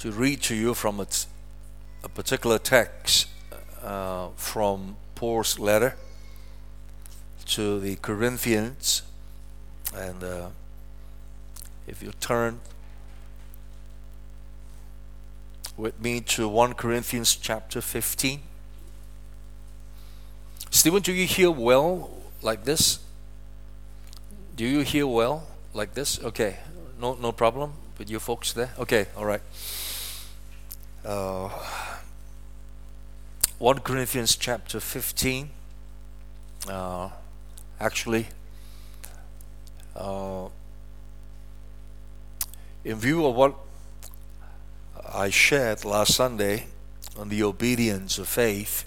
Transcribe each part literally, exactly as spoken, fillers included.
to read to you from a, a particular text uh, from Paul's letter to the Corinthians. And uh, if you turn with me to First Corinthians chapter fifteen. Stephen, do you hear well like this? Do you hear well like this? Okay, no no problem with you folks there? Okay, all right. Uh, First Corinthians chapter fifteen. Uh, actually, uh, in view of what I shared last Sunday on the obedience of faith,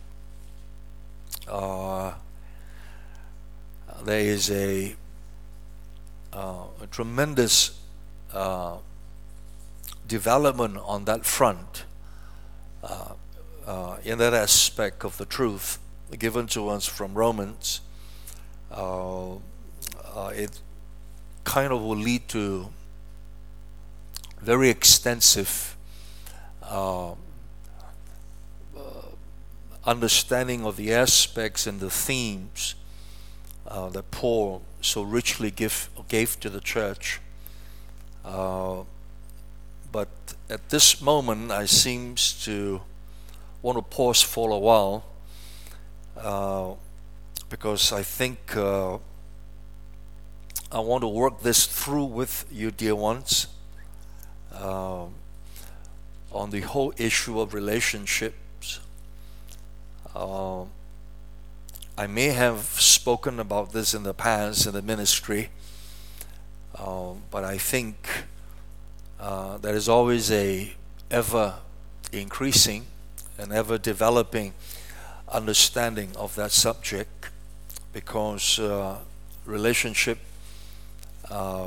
uh, there is a, uh, a tremendous uh, development on that front, uh, uh, in that aspect of the truth given to us from Romans. Uh, uh, it kind of will lead to very extensive uh, uh, understanding of the aspects and the themes uh, that Paul so richly give, gave to the church. Uh, but at this moment, I seems to want to pause for a while uh, because I think uh, I want to work this through with you, dear ones. Uh, on the whole issue of relationships. Uh, I may have spoken about this in the past in the ministry, uh, but I think uh, there is always a ever increasing and ever developing understanding of that subject, because uh, relationship uh,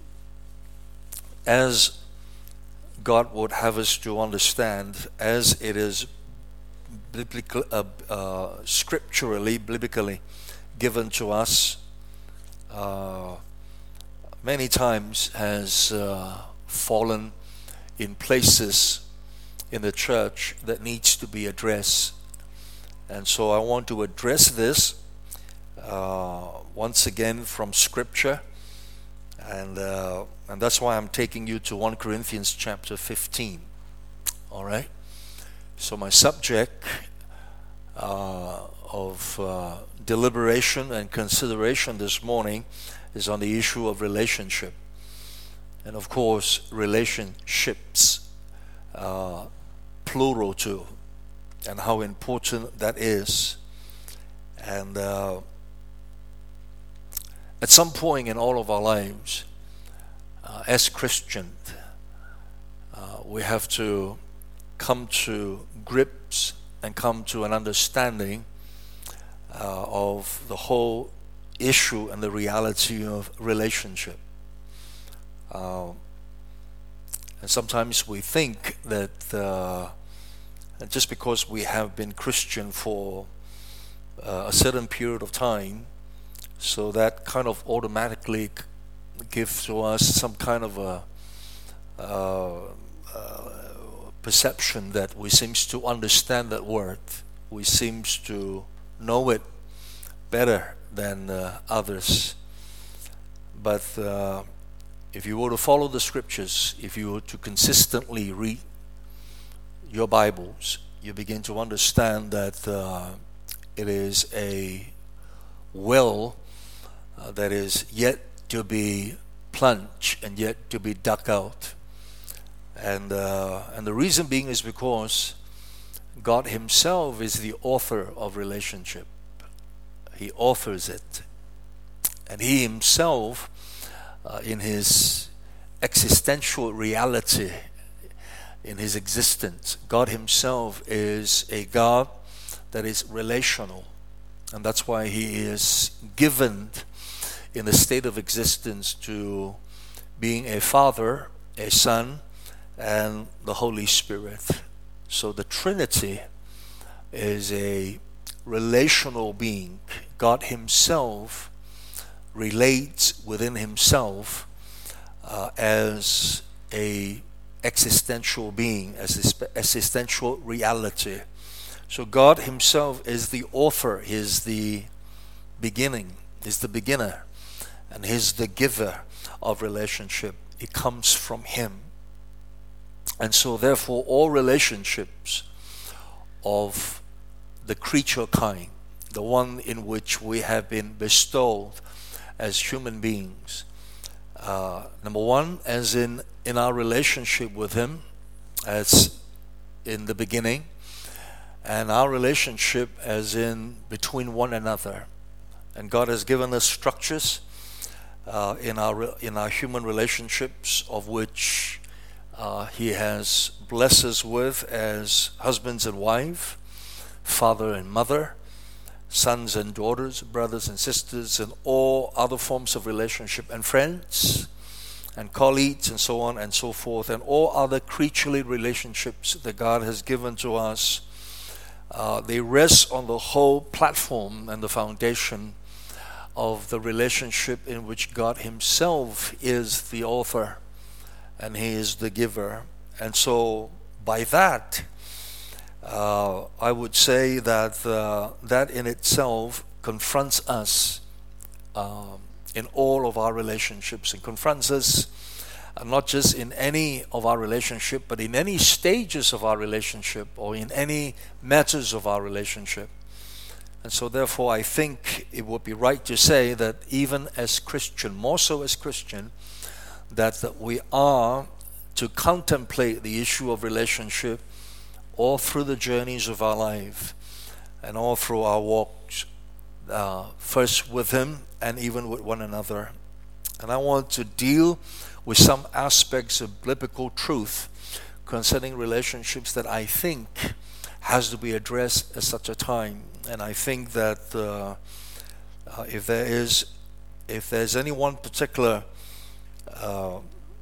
as God would have us to understand, as it is biblical, uh, uh, scripturally, biblically given to us, uh, many times has uh, fallen in places in the church that needs to be addressed. And so I want to address this uh, once again from Scripture. And uh, and that's why I'm taking you to First Corinthians chapter fifteen. All right. So my subject uh, of uh, deliberation and consideration this morning is on the issue of relationship, and of course relationships, uh, plural too, and how important that is. And Uh, At some point in all of our lives, uh, as Christians, uh, we have to come to grips and come to an understanding uh, of the whole issue and the reality of relationship. Uh, and sometimes we think that uh, just because we have been Christian for uh, a certain period of time, so that kind of automatically gives to us some kind of a uh, uh, perception that we seems to understand that word. We seems to know it better than uh, others. But uh, if you were to follow the scriptures, if you were to consistently read your Bibles, you begin to understand that uh, it is a well Uh, that is yet to be plunged and yet to be dug out. And uh, and the reason being is because God Himself is the author of relationship. He authors it. And He Himself, uh, in His existential reality, in His existence, God Himself is a God that is relational. And that's why He is given in the state of existence to being a Father, a Son, and the Holy Spirit. So the Trinity is a relational being. God Himself relates within Himself uh, as a existential being, as existential reality. So God himself is the author, he is the beginning, he's the beginner, and he's the giver of relationship. It comes from him. And so therefore all relationships of the creature kind, the one in which we have been bestowed as human beings, uh, number one, as in in our relationship with him, as in the beginning, and our relationship as in between one another. And God has given us structures uh, in our in our human relationships, of which uh, he has blessed us with as husbands and wife, father and mother, sons and daughters, brothers and sisters, and all other forms of relationship, and friends and colleagues and so on and so forth, and all other creaturely relationships that God has given to us. Uh, they rest on the whole platform and the foundation of the relationship in which God himself is the author and he is the giver. And so by that, uh, I would say that uh, that in itself confronts us um, in all of our relationships, and confronts us uh, not just in any of our relationship, but in any stages of our relationship, or in any matters of our relationship. And so therefore I think it would be right to say that even as Christian, more so as Christian, that, that we are to contemplate the issue of relationship all through the journeys of our life and all through our walks, uh, first with him and even with one another. And I want to deal with some aspects of biblical truth concerning relationships that I think has to be addressed at such a time. And I think that uh, uh, if there is, if there's any one particular uh,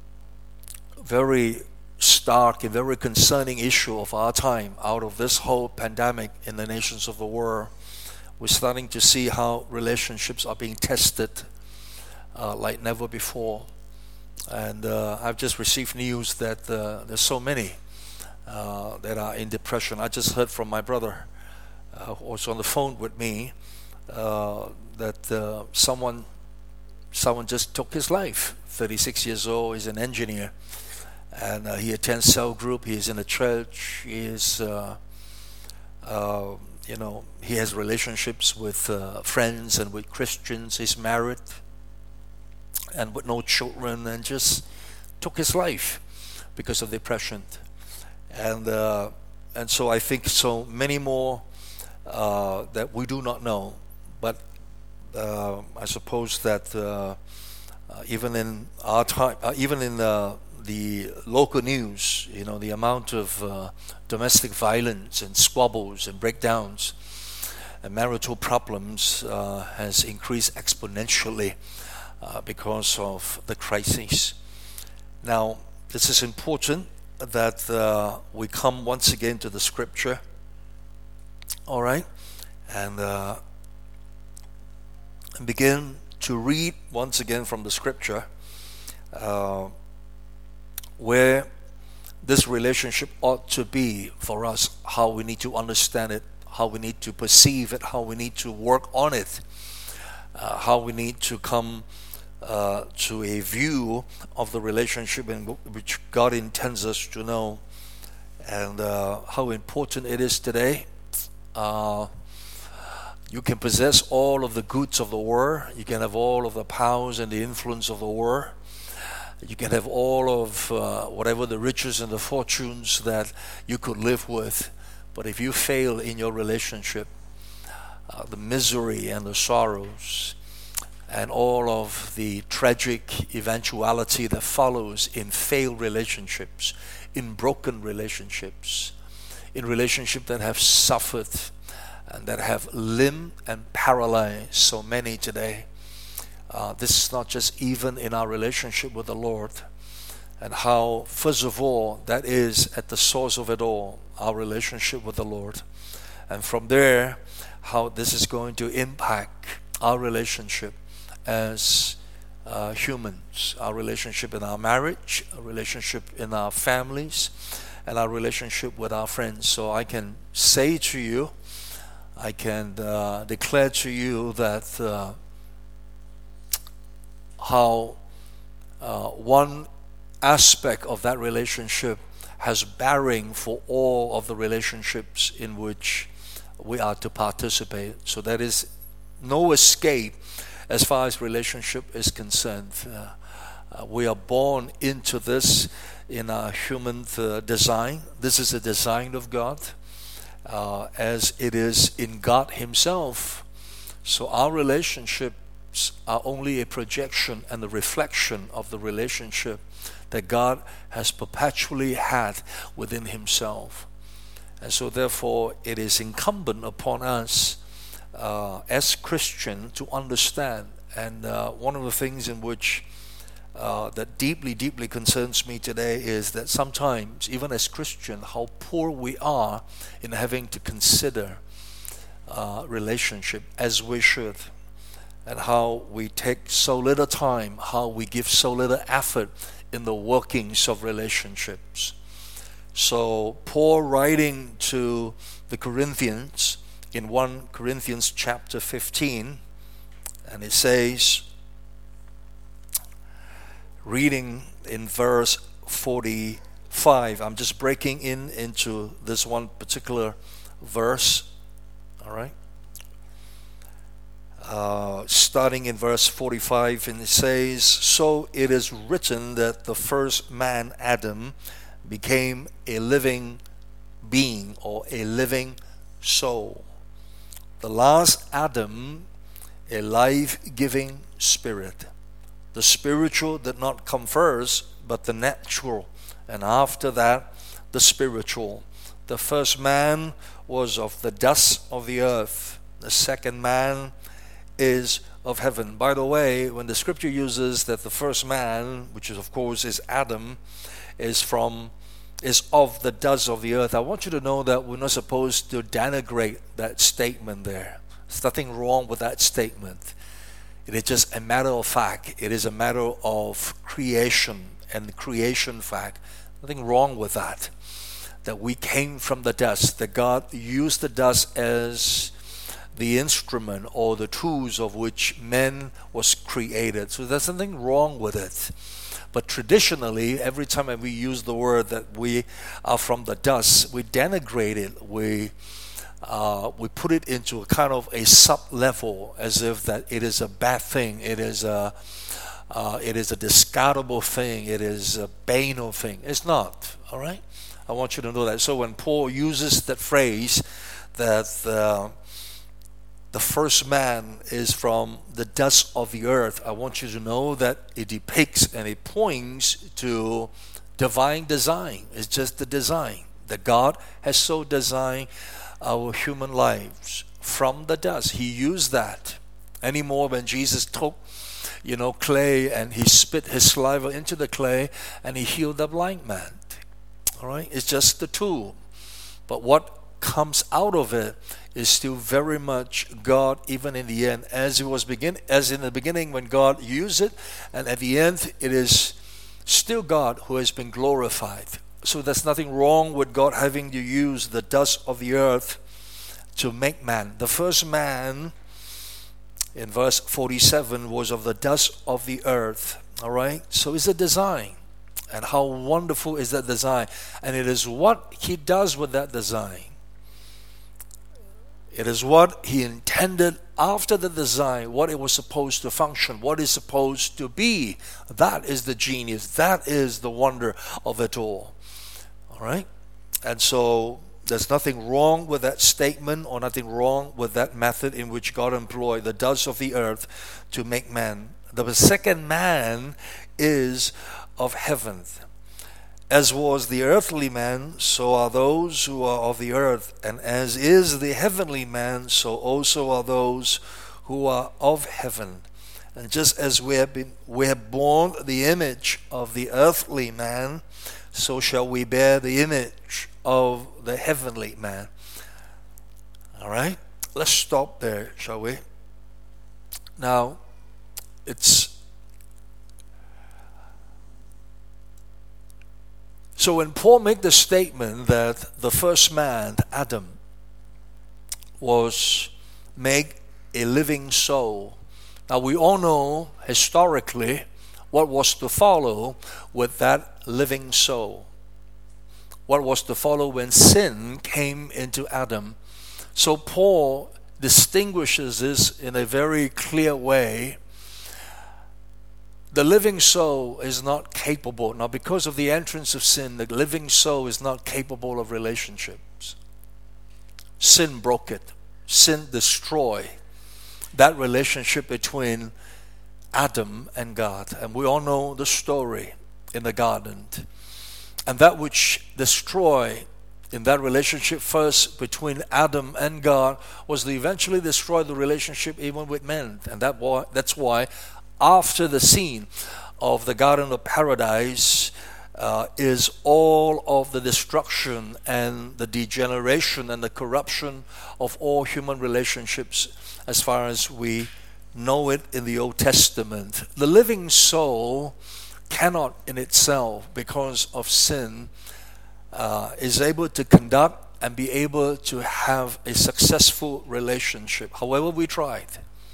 very stark and very concerning issue of our time out of this whole pandemic in the nations of the world, we're starting to see how relationships are being tested uh, like never before. And uh, I've just received news that uh, there's so many uh, that are in depression. I just heard from my brother uh, who was on the phone with me uh, that uh, someone someone just took his life. thirty-six years old, he's an engineer, and uh, he attends cell group, he's in a church, he is uh, uh, you know, he has relationships with uh, friends and with Christians, he's married and with no children, and just took his life because of depression. And uh, and so I think so many more uh, that we do not know, but uh, I suppose that uh, uh, even in our time, uh, even in the, the local news, you know, the amount of uh, domestic violence and squabbles and breakdowns and marital problems uh, has increased exponentially uh, because of the crisis. Now, this is important that uh, we come once again to the scripture, all right, and, uh, and begin to read once again from the scripture uh, where this relationship ought to be for us, how we need to understand it, how we need to perceive it, how we need to work on it, uh, how we need to come uh, to a view of the relationship in which God intends us to know, and uh, how important it is today. Uh, you can possess all of the goods of the world, you can have all of the powers and the influence of the world, you can have all of uh, whatever the riches and the fortunes that you could live with, but if you fail in your relationship, uh, the misery and the sorrows and all of the tragic eventuality that follows in failed relationships, in broken relationships, in relationships that have suffered and that have limbed and paralyzed so many today. Uh, this is not just even in our relationship with the Lord, and how, first of all, that is at the source of it all, our relationship with the Lord. And from there, how this is going to impact our relationship as uh, humans, our relationship in our marriage, our relationship in our families, and our relationship with our friends. So I can say to you, I can uh, declare to you that uh, how uh, one aspect of that relationship has bearing for all of the relationships in which we are to participate. So there is no escape as far as relationship is concerned. Uh, uh, we are born into this in our human uh, design. This is a design of God, uh, as it is in God Himself. So our relationships are only a projection and a reflection of the relationship that God has perpetually had within Himself. And so therefore it is incumbent upon us uh, as Christians to understand. And uh, one of the things in which uh, that deeply, deeply concerns me today is that sometimes, even as Christians, how poor we are in having to consider uh, relationship as we should, and how we take so little time, how we give so little effort in the workings of relationships. So Paul, writing to the Corinthians in First Corinthians chapter fifteen, and it says, reading in verse forty-five, I'm just breaking in into this one particular verse, all right? Uh, starting in verse forty-five, and it says, "So it is written that the first man, Adam, became a living being," or a living soul. "The last Adam, a life-giving spirit. The spiritual did not come first, but the natural, and after that, the spiritual. The first man was of the dust of the earth. The second man is of heaven." By the way, when the scripture uses that the first man, which is of course is Adam, is from is of the dust of the earth, I want you to know that we're not supposed to denigrate that statement there. There's nothing wrong with that statement. It is just a matter of fact. It is a matter of creation and creation fact. Nothing wrong with that. That we came from the dust, that God used the dust as the instrument or the tools of which man was created. So there's nothing wrong with it. But traditionally, every time we use the word that we are from the dust, we denigrate it. We uh, we put it into a kind of a sub-level, as if that it is a bad thing. It is a uh, it is a discardable thing. It is a banal thing. It's not. All right. I want you to know that. So when Paul uses that phrase, that uh, the first man is from the dust of the earth, I want you to know that it depicts and it points to divine design. It's just the design that God has so designed our human lives from the dust. He used that. Anymore when Jesus took, you know, clay and he spit his saliva into the clay and he healed the blind man. All right, it's just the tool. But what comes out of it is still very much God, even in the end, as it was begin as in the beginning when God used it, and at the end it is still God who has been glorified. So there's nothing wrong with God having to use the dust of the earth to make man. The first man, in verse forty-seven, was of the dust of the earth. All right, so it's a design. And how wonderful is that design? And it is what He does with that design. It is what He intended after the design, what it was supposed to function, what it's supposed to be. That is the genius. That is the wonder of it all. All right? And so there's nothing wrong with that statement or nothing wrong with that method in which God employed the dust of the earth to make man. The second man is of heaven. As was the earthly man, so are those who are of the earth. And as is the heavenly man, so also are those who are of heaven. And just as we have been, we have borne the image of the earthly man, so shall we bear the image of the heavenly man. All right? Let's stop there, shall we? Now, it's So when Paul made the statement that the first man, Adam, was made a living soul, now we all know historically what was to follow with that living soul. What was to follow when sin came into Adam. So Paul distinguishes this in a very clear way. The living soul is not capable. Now, because of the entrance of sin, the living soul is not capable of relationships. Sin broke it. Sin destroyed that relationship between Adam and God. And we all know the story in the garden. And that which destroyed in that relationship first between Adam and God was to eventually destroy the relationship even with men. And that why, that's why after the scene of the Garden of Paradise uh, is all of the destruction and the degeneration and the corruption of all human relationships as far as we know it in the Old Testament. The living soul cannot in itself, because of sin, uh, is able to conduct and be able to have a successful relationship, however we tried.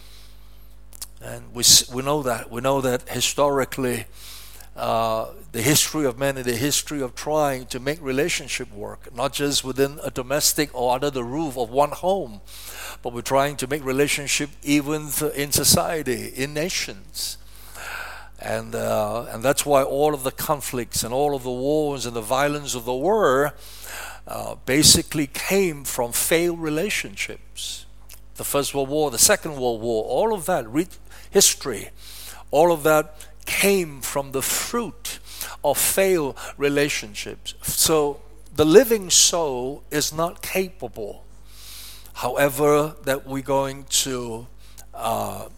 And we we know that. We know that historically, uh, the history of men and the history of trying to make relationship work, not just within a domestic or under the roof of one home, but we're trying to make relationship even in society, in nations. And uh, and that's why all of the conflicts and all of the wars and the violence of the world uh, basically came from failed relationships. The First World War, the Second World War, all of that re- history, all of that came from the fruit of failed relationships. So the living soul is not capable, however, that we're going to uh,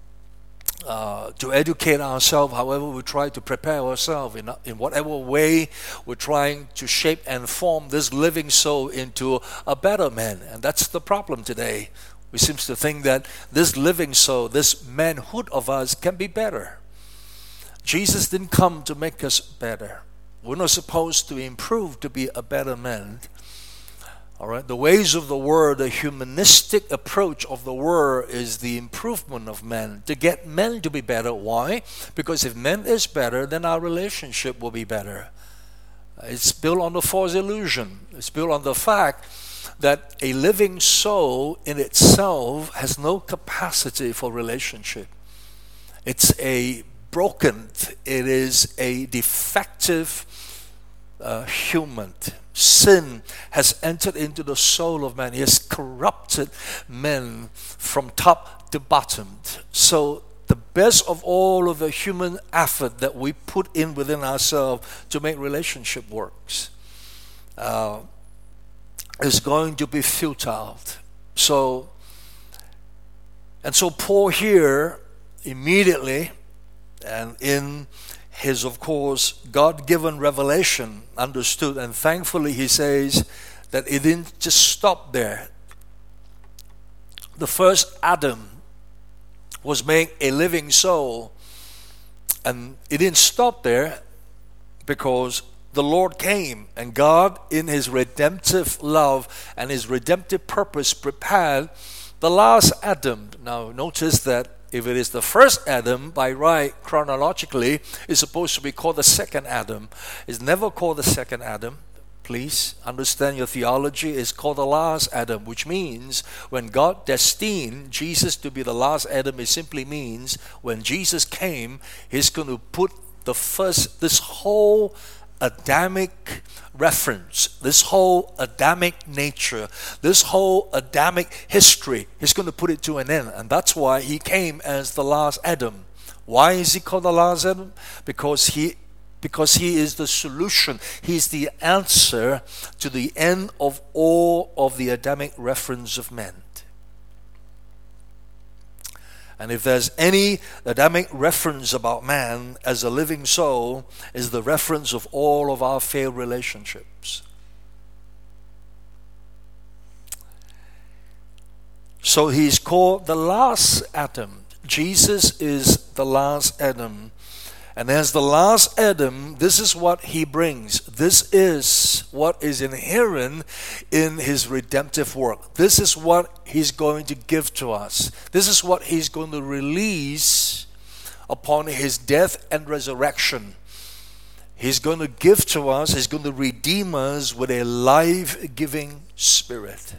Uh, to educate ourselves, however we try to prepare ourselves, in, in whatever way we're trying to shape and form this living soul into a better man. And that's the problem today. We seem to think that this living soul, this manhood of us can be better. Jesus didn't come to make us better. We're not supposed to improve to be a better man. All right, the ways of the world, the humanistic approach of the world is the improvement of men, to get men to be better. Why? Because if men is better, then our relationship will be better. It's built on the false illusion. It's built on the fact that a living soul in itself has no capacity for relationship. It's a broken, it is a defective uh, human. Sin has entered into the soul of man. He has corrupted men from top to bottom. So the best of all of the human effort that we put in within ourselves to make relationship works uh, is going to be futile. So, and so Paul here immediately, and in his, of course, God-given revelation, understood, and thankfully he says that it didn't just stop there. The first Adam was made a living soul, and it didn't stop there, because the Lord came, and God in his redemptive love and his redemptive purpose prepared the last Adam. Now notice that if it is the first Adam, by right, chronologically, it's supposed to be called the second Adam. It's never called the second Adam. Please understand your theology. It's called the last Adam, which means when God destined Jesus to be the last Adam, it simply means when Jesus came, he's going to put the first, this whole Adamic reference, this whole Adamic nature, this whole Adamic history, he's going to put it to an end. And that's why he came as the last Adam. Why is he called the last Adam? Because he because he is the solution. He's the answer to the end of all of the Adamic reference of men. And if there's any Adamic reference about man as a living soul, is the reference of all of our failed relationships. So he's called the last Adam. Jesus is the last Adam. And as the last Adam, this is what he brings. This is what is inherent in his redemptive work. This is what he's going to give to us. This is what he's going to release upon his death and resurrection. He's going to give to us, he's going to redeem us with a life-giving spirit.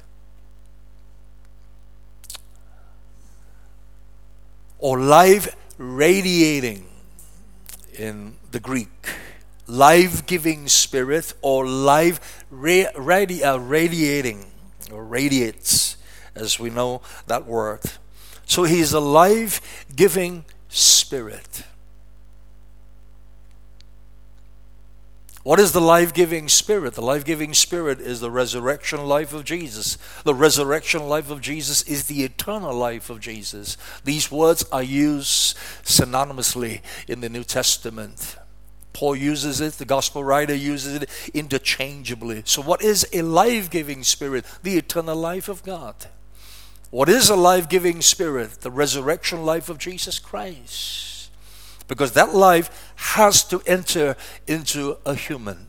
Or life-radiating in the Greek. Life-giving spirit or life ra- radi- uh, radiating or radiates, as we know that word. So he's a life-giving spirit. What is the life-giving spirit? The life-giving spirit is the resurrection life of Jesus. The resurrection life of Jesus is the eternal life of Jesus. These words are used synonymously in the New Testament. Paul uses it, the gospel writer uses it interchangeably. So what is a life-giving spirit? The eternal life of God. What is a life-giving spirit? The resurrection life of Jesus Christ. Because that life has to enter into a human.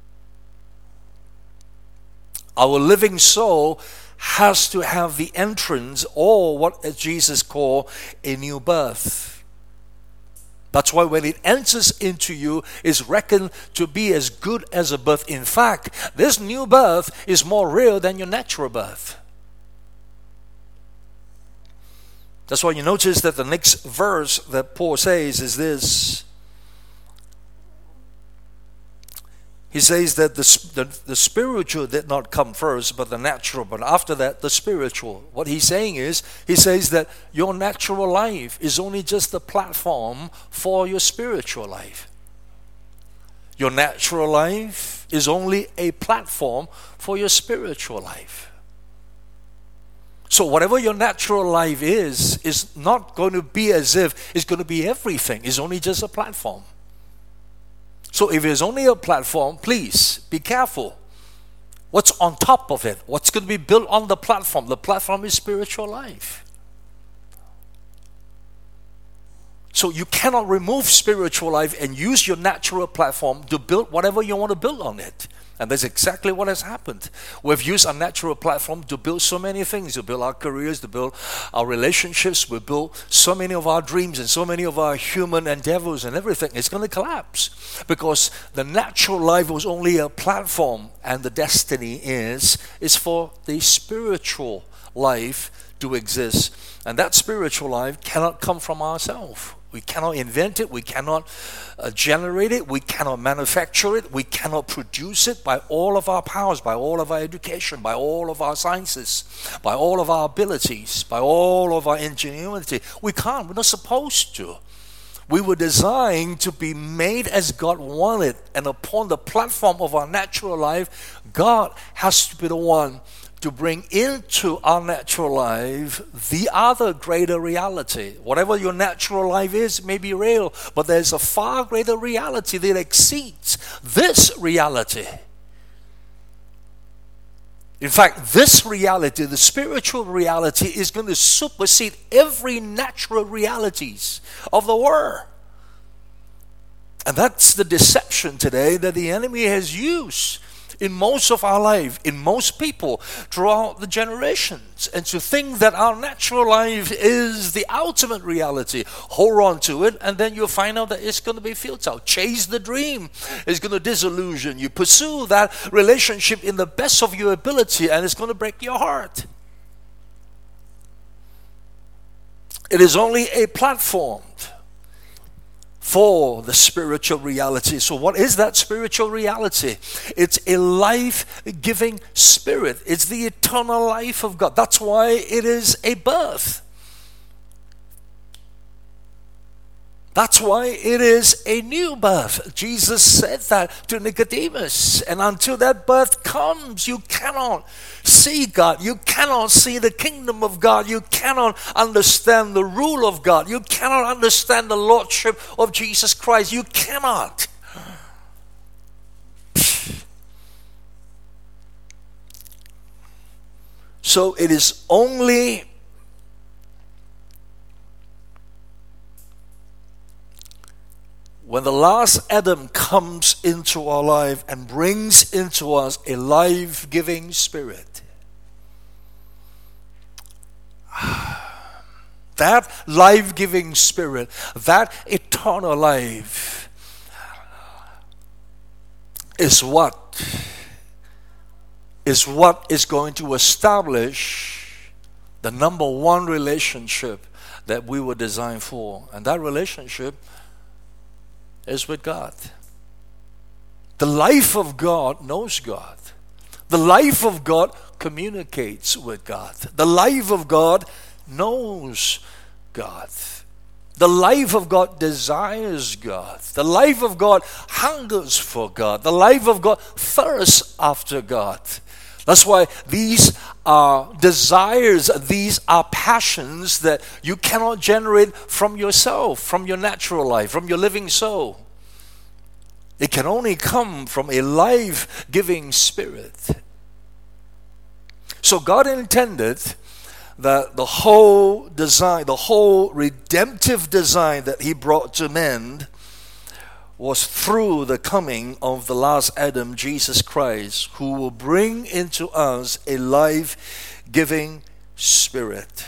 Our living soul has to have the entrance, or what Jesus called a new birth. That's why when it enters into you, it's reckoned to be as good as a birth. In fact, this new birth is more real than your natural birth. That's why you notice that the next verse that Paul says is this. He says that the, the, the spiritual did not come first, but the natural. But after that, the spiritual. What he's saying is, he says that your natural life is only just the platform for your spiritual life. Your natural life is only a platform for your spiritual life. So whatever your natural life is, is not going to be as if it's going to be everything. It's only just a platform. So if it's only a platform, please be careful. What's on top of it? What's going to be built on the platform? The platform is spiritual life. So you cannot remove spiritual life and use your natural platform to build whatever you want to build on it. And that's exactly what has happened. We've used our natural platform to build so many things, to build our careers, to build our relationships. We build so many of our dreams and so many of our human endeavors and everything. It's going to collapse because the natural life was only a platform, and the destiny is, is for the spiritual life to exist. And that spiritual life cannot come from ourselves. We cannot invent it, we cannot uh, generate it, we cannot manufacture it, we cannot produce it by all of our powers, by all of our education, by all of our sciences, by all of our abilities, by all of our ingenuity. We can't, we're not supposed to. We were designed to be made as God wanted, and upon the platform of our natural life, God has to be the one to bring into our natural life the other greater reality. Whatever your natural life is may be real, but there's a far greater reality that exceeds this reality. In fact, this reality, the spiritual reality, is going to supersede every natural realities of the world. And that's the deception today that the enemy has used in most of our life, in most people throughout the generations, and to think that our natural life is the ultimate reality. Hold on to it, and then you'll find out that it's going to be futile. Chase the dream. It's going to disillusion you. Pursue that relationship in the best of your ability, and it's going to break your heart. It is only a platform for the spiritual reality. So what is that spiritual reality? It's a life-giving spirit. It's the eternal life of God. That's why it is a birth. That's why it is a new birth. Jesus said that to Nicodemus. And until that birth comes, you cannot see God. You cannot see the kingdom of God. You cannot understand the rule of God. You cannot understand the lordship of Jesus Christ. You cannot. So it is only when the last Adam comes into our life and brings into us a life-giving spirit, that life-giving spirit, that eternal life is what is what is going to establish the number one relationship that we were designed for. And that relationship is with God. The life of God knows God. The life of God communicates with God. The life of God knows God. The life of God desires God. The life of God hungers for God. The life of God thirsts after God. That's why these are desires, these are passions that you cannot generate from yourself, from your natural life, from your living soul. It can only come from a life-giving spirit. So God intended that the whole design, the whole redemptive design that He brought to men was through the coming of the last Adam, Jesus Christ, who will bring into us a life-giving spirit.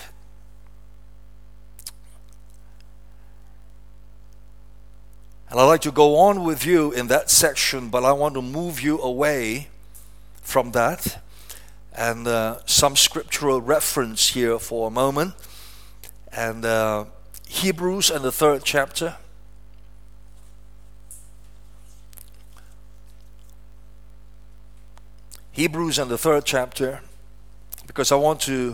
And I'd like to go on with you in that section, but I want to move you away from that. And uh, some scriptural reference here for a moment. And uh, Hebrews and the third chapter. Hebrews and the third chapter, because I want to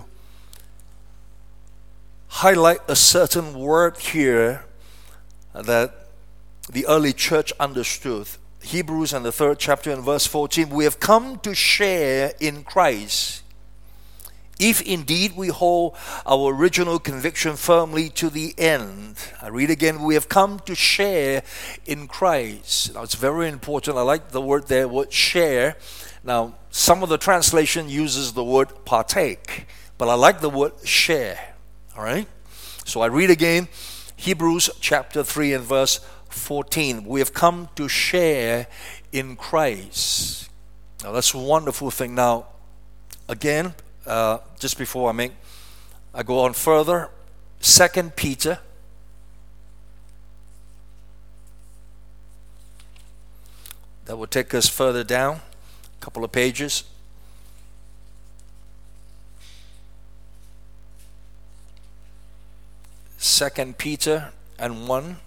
highlight a certain word here that the early church understood. Hebrews and the third chapter and verse fourteen, we have come to share in Christ, if indeed we hold our original conviction firmly to the end. I read again, we have come to share in Christ. Now it's very important. I like the word there, word share. Now, some of the translation uses the word partake, but I like the word share. All right? So I read again, Hebrews chapter three and verse fourteen. We have come to share in Christ. Now, that's a wonderful thing. Now, again, uh, just before I make, I go on further, Second Peter. That will take us further down. Couple of pages. Second Peter and one.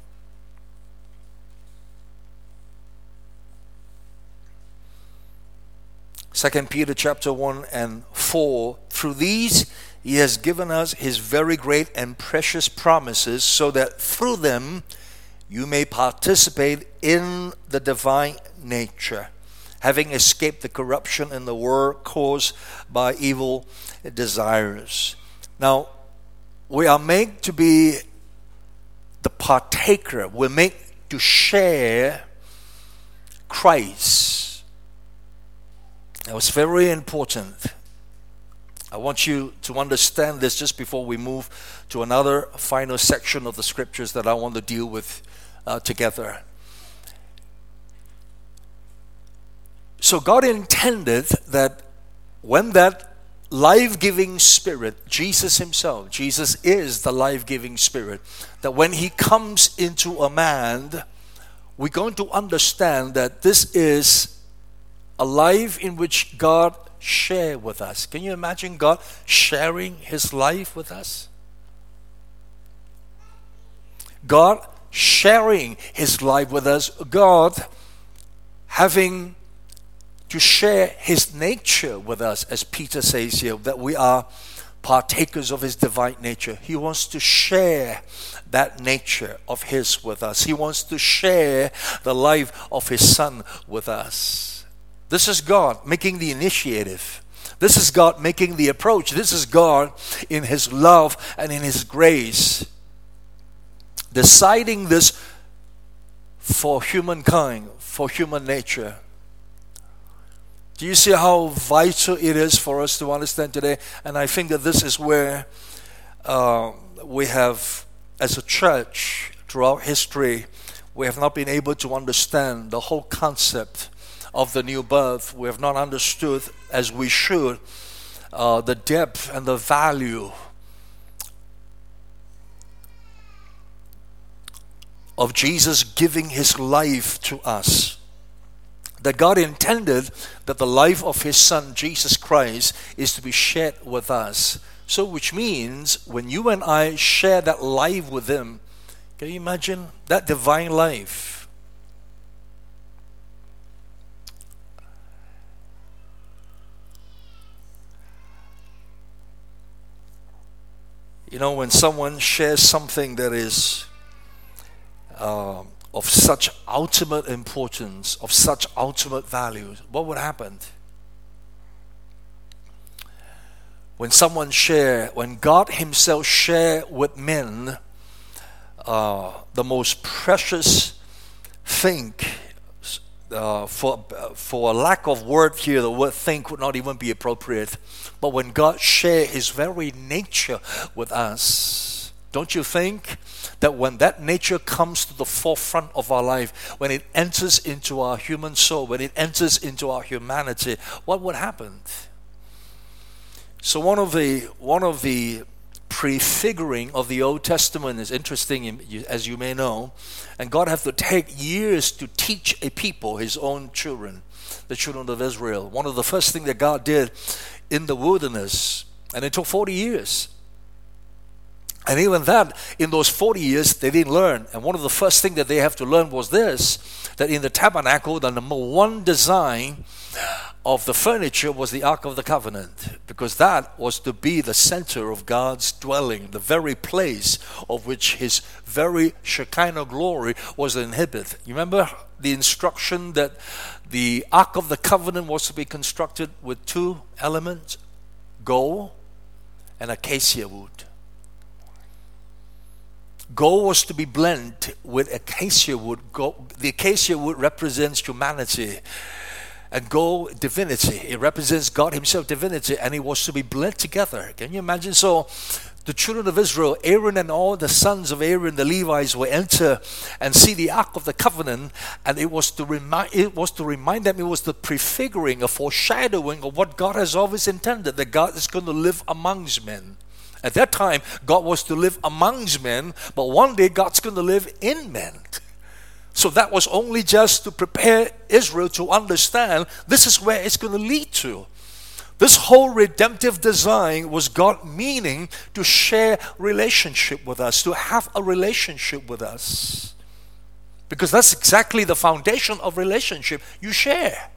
Second Peter chapter one and four. Through these He has given us His very great and precious promises, so that through them you may participate in the divine nature, having escaped the corruption in the world caused by evil desires. Now, we are made to be the partaker. We're made to share Christ. Now, it's very important. I want you to understand this just before we move to another final section of the scriptures that I want to deal with uh, together. So God intended that when that life-giving spirit, Jesus himself, Jesus is the life-giving spirit, that when he comes into a man, we're going to understand that this is a life in which God shares with us. Can you imagine God sharing his life with us? God sharing his life with us. God having to share his nature with us, as Peter says here, that we are partakers of his divine nature. He wants to share that nature of his with us. He wants to share the life of his Son with us. This is God making the initiative. This is God making the approach. This is God in his love and in his grace deciding this for humankind, for human nature. Do you see how vital it is for us to understand today? And I think that this is where uh, we have, as a church, throughout history, we have not been able to understand the whole concept of the new birth. We have not understood as we should uh, the depth and the value of Jesus giving his life to us. That God intended that the life of his Son, Jesus Christ, is to be shared with us. So which means when you and I share that life with him, can you imagine that divine life? You know, when someone shares something that is uh, of such ultimate importance, of such ultimate value, what would happen? When someone share, when God himself share with men uh, the most precious thing, uh, for for a lack of word here, the word think would not even be appropriate. But when God share his very nature with us, don't you think that when that nature comes to the forefront of our life, when it enters into our human soul, when it enters into our humanity, what would happen? So one of the one of the prefiguring of the Old Testament is interesting, as you may know, and God had to take years to teach a people, his own children, the children of Israel. One of the first things that God did in the wilderness, and it took forty years. And even that, in those forty years, they didn't learn. And one of the first things that they have to learn was this, that in the tabernacle, the number one design of the furniture was the Ark of the Covenant, because that was to be the center of God's dwelling, the very place of which his very Shekinah glory was inhabited. You remember the instruction that the Ark of the Covenant was to be constructed with two elements, gold and acacia wood. Gold was to be blended with acacia wood. Gold, the acacia wood represents humanity, and gold, divinity. It represents God himself, divinity, and it was to be blended together. Can you imagine? So the children of Israel, Aaron and all the sons of Aaron, the Levites, will enter and see the Ark of the Covenant, and it was to remind it was to remind them, it was the prefiguring, a foreshadowing of what God has always intended, that God is going to live amongst men. At that time, God was to live amongst men, but one day God's going to live in men. So that was only just to prepare Israel to understand this is where it's going to lead to. This whole redemptive design was God meaning to share relationship with us, to have a relationship with us. Because that's exactly the foundation of relationship. You share.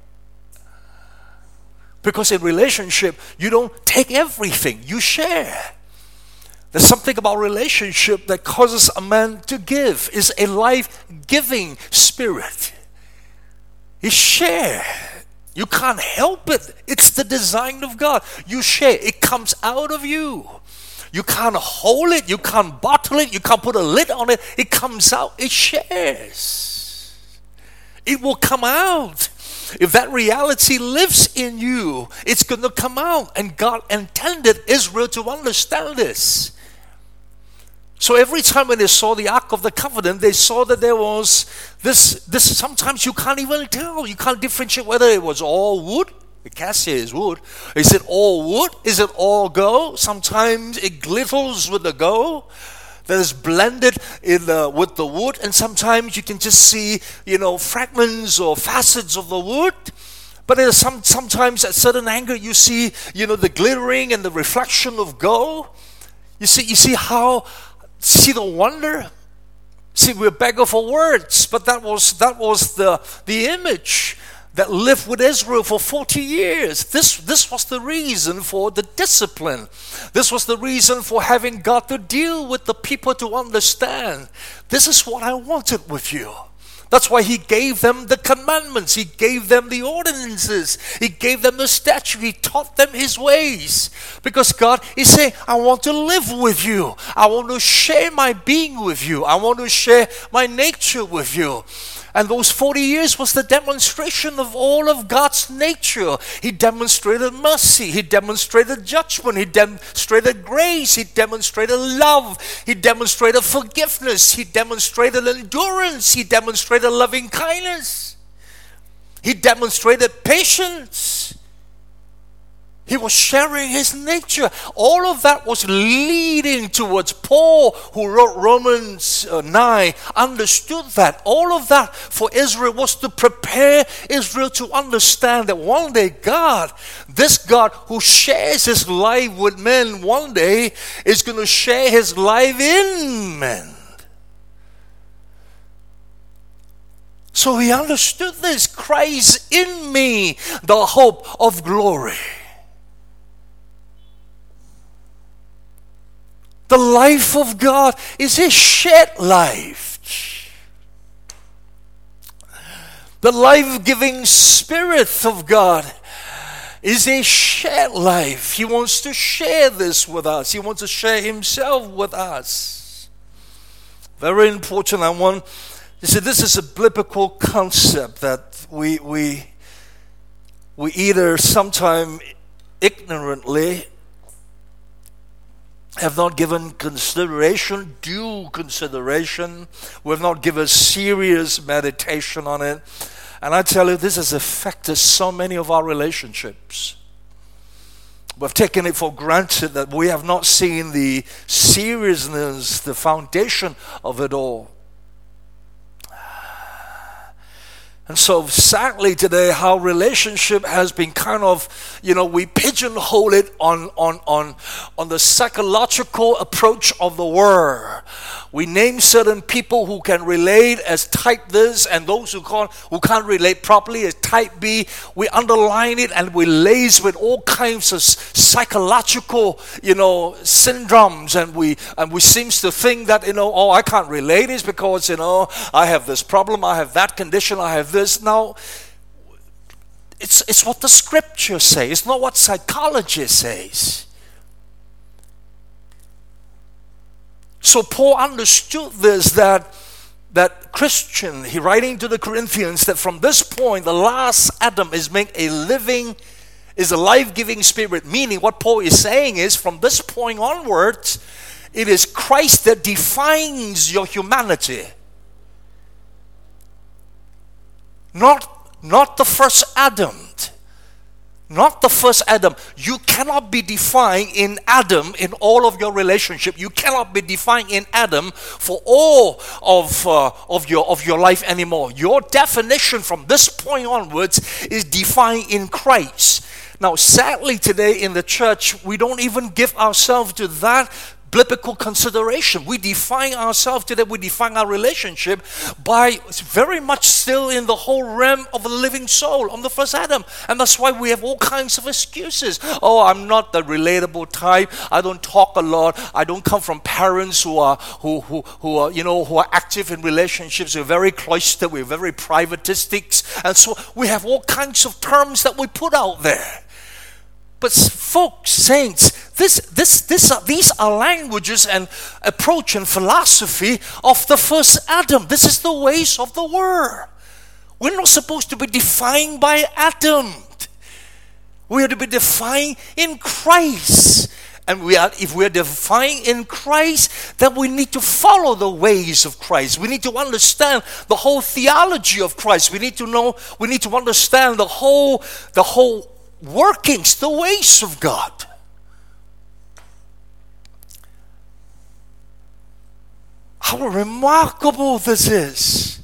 Because in relationship, you don't take everything, you share. There's something about relationship that causes a man to give. It's a life-giving spirit. You share. You can't help it. It's the design of God. You share. It comes out of you. You can't hold it. You can't bottle it. You can't put a lid on it. It comes out. It shares. It will come out. If that reality lives in you, it's going to come out. And God intended Israel to understand this. So every time when they saw the Ark of the Covenant, they saw that there was this, this sometimes you can't even tell. You can't differentiate whether it was all wood. Acacia is wood. Is it all wood? Is it all gold? Sometimes it glitters with the gold that is blended in the, with the wood. And sometimes you can just see, you know, fragments or facets of the wood. But there's some, sometimes at certain angle you see, you know, the glittering and the reflection of gold. You see, you see how... See the wonder? See, we're begging for words, but that was that was the, the image that lived with Israel for forty years. This, this was the reason for the discipline. This was the reason for having God to deal with the people to understand. This is what I wanted with you. That's why he gave them the commandments. He gave them the ordinances. He gave them the statute. He taught them his ways. Because God is saying, I want to live with you. I want to share my being with you. I want to share my nature with you. And those forty years was the demonstration of all of God's nature. He demonstrated mercy. He demonstrated judgment. He demonstrated grace. He demonstrated love. He demonstrated forgiveness. He demonstrated endurance. He demonstrated loving kindness. He demonstrated patience. He was sharing his nature. All of that was leading towards Paul, who wrote Romans nine, understood that. All of that for Israel was to prepare Israel to understand that one day God, this God who shares his life with men, one day is going to share his life in men. So he understood this. Christ in me, the hope of glory. The life of God is a shared life. The life-giving Spirit of God is a shared life. He wants to share this with us. He wants to share himself with us. Very important. I want, you see, this is a biblical concept that we we we either sometime ignorantly have not given consideration, due consideration. We have not given serious meditation on it. And I tell you, this has affected so many of our relationships. We've taken it for granted that we have not seen the seriousness, the foundation of it all. And so sadly today, how relationship has been kind of, you know, we pigeonhole it on, on, on, on the psychological approach of the world. We name certain people who can relate as type this, and those who can't, who can't relate properly as type B. We underline it and we lace with all kinds of psychological, you know, syndromes, and we and we seems to think that, you know, oh, I can't relate is because, you know, I have this problem, I have that condition, I have this. Now, it's it's what the scripture says. It's not what psychology says. So Paul understood this, that that Christian, he writing to the Corinthians, that from this point the last Adam is made a living, is a life-giving spirit. Meaning what Paul is saying is, from this point onwards, it is Christ that defines your humanity. Not, not the first Adam. Not the first Adam. You cannot be defined in Adam in all of your relationship. You cannot be defined in Adam for all of uh, of your of your life anymore. Your definition from this point onwards is defined in Christ. Now, sadly today in the church, we don't even give ourselves to that biblical consideration. We define ourselves today, we define our relationship by very much still in the whole realm of a living soul on the first Adam. And that's why we have all kinds of excuses. Oh, I'm not the relatable type. I don't talk a lot. I don't come from parents who are who who, who are, you know, who are active in relationships. We're very cloistered, we're very privatistic. And so we have all kinds of terms that we put out there. But folks, saints, this, this, this, are, these are languages and approach and philosophy of the first Adam. This is the ways of the world. We're not supposed to be defined by Adam. We are to be defined in Christ. And we are, if we are defined in Christ, then we need to follow the ways of Christ. We need to understand the whole theology of Christ. We need to know, we need to understand the whole, the whole workings, the ways of God. How remarkable this is.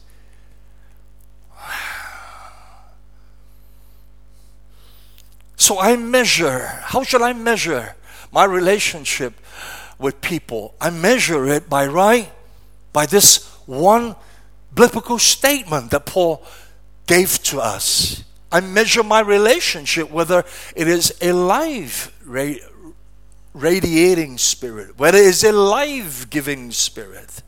So I measure, how should I measure my relationship with people? I measure it by right, by this one biblical statement that Paul gave to us. I measure my relationship whether it is a life radiating spirit, whether it is a life-giving spirit.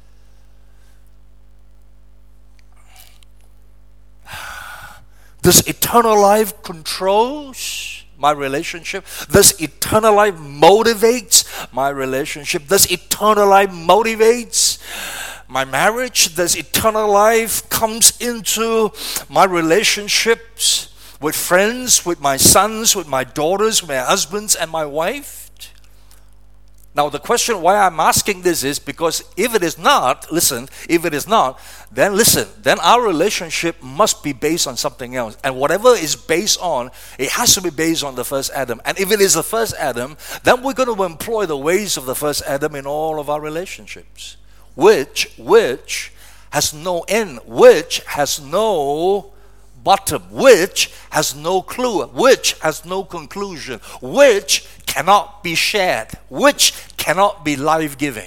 This eternal life controls my relationship. This eternal life motivates my relationship. This eternal life motivates my marriage, this eternal life comes into my relationships with friends, with my sons, with my daughters, with my husbands, and my wife? Now, the question why I'm asking this is because if it is not, listen, if it is not, then listen, then our relationship must be based on something else. And whatever is based on, it has to be based on the first Adam. And if it is the first Adam, then we're going to employ the ways of the first Adam in all of our relationships, which, which has no end, which has no bottom, which has no clue, which has no conclusion, which cannot be shared, which cannot be life-giving.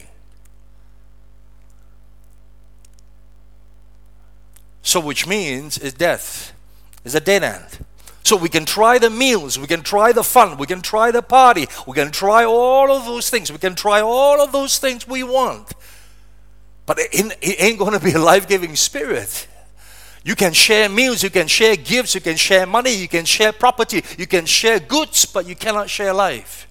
So which means it's death. It's a dead end. So we can try the meals, we can try the fun, we can try the party, we can try all of those things, we can try all of those things we want. But it ain't going to be a life-giving spirit. You can share meals, you can share gifts, you can share money, you can share property, you can share goods, but you cannot share life.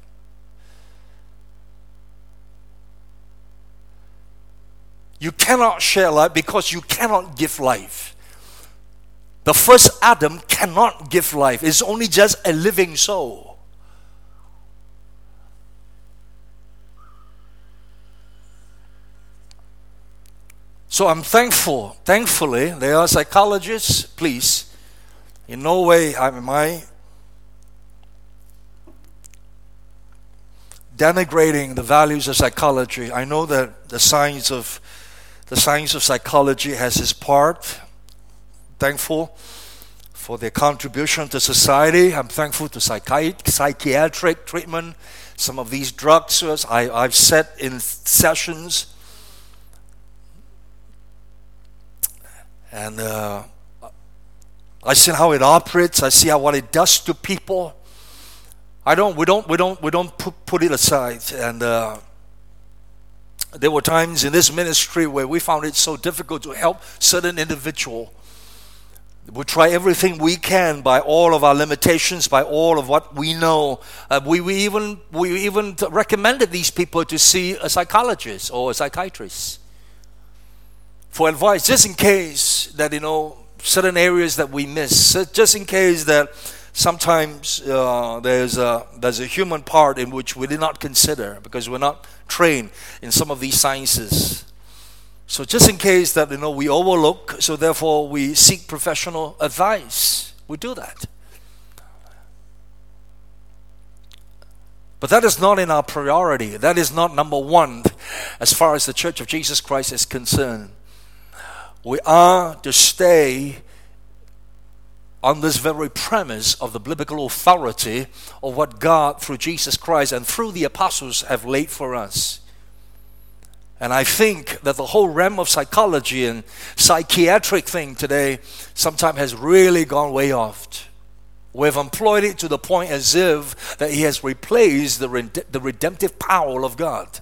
You cannot share life because you cannot give life. The first Adam cannot give life. It's only just a living soul. So I'm thankful, thankfully, there are psychologists, please, in no way am I denigrating the values of psychology. I know that the science of the science of psychology has its part. Thankful for their contribution to society. I'm thankful to psychi- psychiatric treatment. Some of these drugs I, I've sat in sessions. And uh, I see how it operates. I see how what it does to people. I don't. We don't. We don't. We don't put, put it aside. And uh, there were times in this ministry where we found it so difficult to help certain individual. We try everything we can by all of our limitations, by all of what we know. Uh, we, we even we even recommended these people to see a psychologist or a psychiatrist for advice, just in case that, you know, certain areas that we miss, just in case that sometimes uh, there's a there's a human part in which we did not consider because we're not trained in some of these sciences. So just in case that, you know, we overlook, so therefore we seek professional advice. We do that. But that is not in our priority. That is not number one as far as the Church of Jesus Christ is concerned. We are to stay on this very premise of the biblical authority of what God through Jesus Christ and through the apostles have laid for us. And I think that the whole realm of psychology and psychiatric thing today sometimes has really gone way off. We've employed it to the point as if that he has replaced the, red- the redemptive power of God.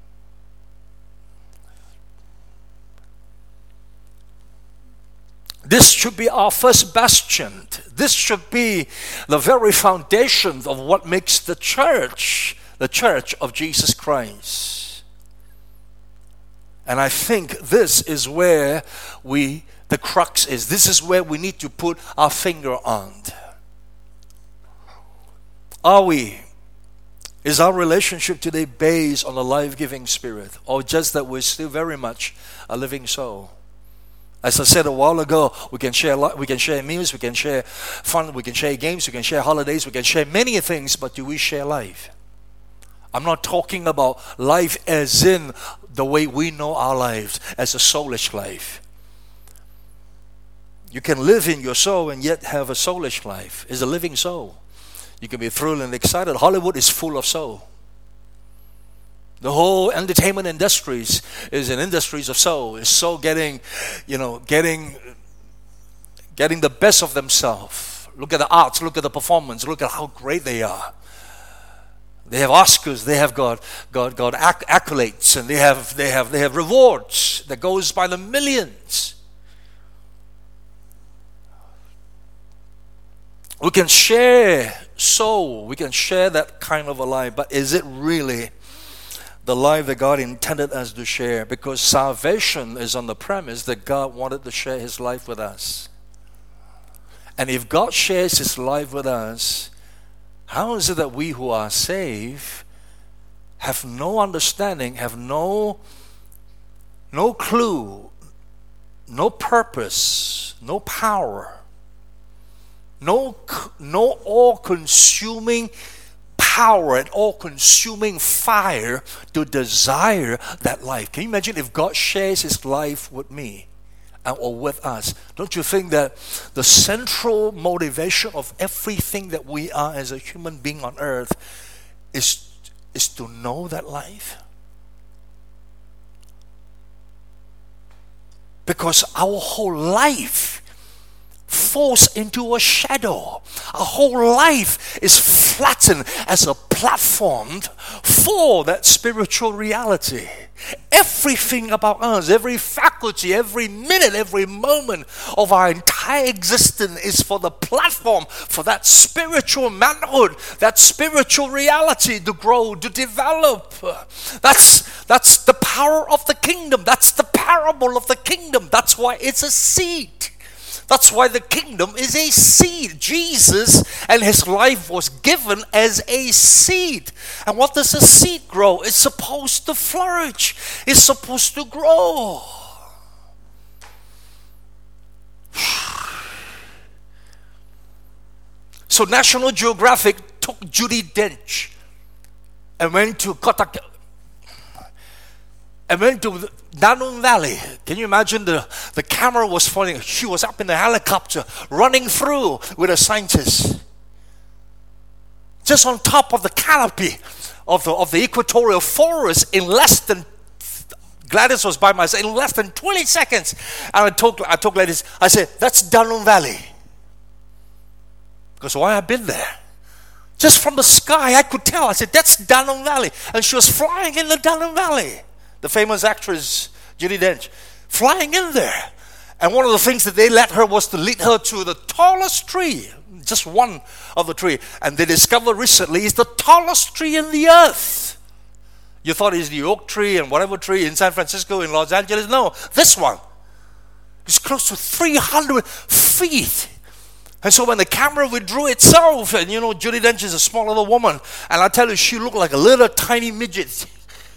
This should be our first bastion. This should be the very foundation of what makes the church, the church of Jesus Christ. And I think this is where we, the crux is. This is where we need to put our finger on. Are we, is our relationship today based on a life-giving spirit, or just that we're still very much a living soul? As I said a while ago, we can share we can share meals, we can share fun, we can share games, we can share holidays, we can share many things, but do we share life? I'm not talking about life as in the way we know our lives, as a soulish life. You can live in your soul and yet have a soulish life. It's a living soul. You can be thrilled and excited. Hollywood is full of soul. The whole entertainment industries is an industries of soul. It's so getting, you know, getting, getting the best of themselves. Look at the arts. Look at the performance. Look at how great they are. They have Oscars. They have got got got acc- accolades, and they have they have they have rewards that goes by the millions. We can share soul. We can share that kind of a life, but is it really the life that God intended us to share, because salvation is on the premise that God wanted to share His life with us. And if God shares His life with us, how is it that we who are saved have no understanding, have no, no clue, no purpose, no power, no, no all-consuming power and all-consuming fire to desire that life? Can you imagine if God shares His life with me or with us? Don't you think that the central motivation of everything that we are as a human being on earth is, is to know that life? Because our whole life falls into a shadow. Our whole life is flattened as a platform for that spiritual reality. Everything about us, every faculty, every minute, every moment of our entire existence is for the platform for that spiritual manhood, that spiritual reality to grow, to develop. That's, that's the power of the kingdom. That's the parable of the kingdom. That's why it's a seed. That's why the kingdom is a seed. Jesus and His life was given as a seed. And what does a seed grow? It's supposed to flourish. It's supposed to grow. So National Geographic took Judi Dench and went to Kotak and went to Danone Valley. Can you imagine? The, the camera was falling. She was up in the helicopter running through with a scientist. Just on top of the canopy of the, of the equatorial forest in less than, Gladys was by my side, in less than twenty seconds. And I told, I told Gladys, I said, that's Danone Valley. Because why I've been there. Just from the sky, I could tell. I said, that's Danone Valley. And she was flying in the Danone Valley. The famous actress, Judi Dench, flying in there. And one of the things that they let her was to lead her to the tallest tree, just one of the tree. And they discovered recently it's the tallest tree in the earth. You thought it's the oak tree and whatever tree in San Francisco, in Los Angeles. No, this one is close to three hundred feet. And so when the camera withdrew itself, and you know, Judi Dench is a small little woman, and I tell you, she looked like a little tiny midget.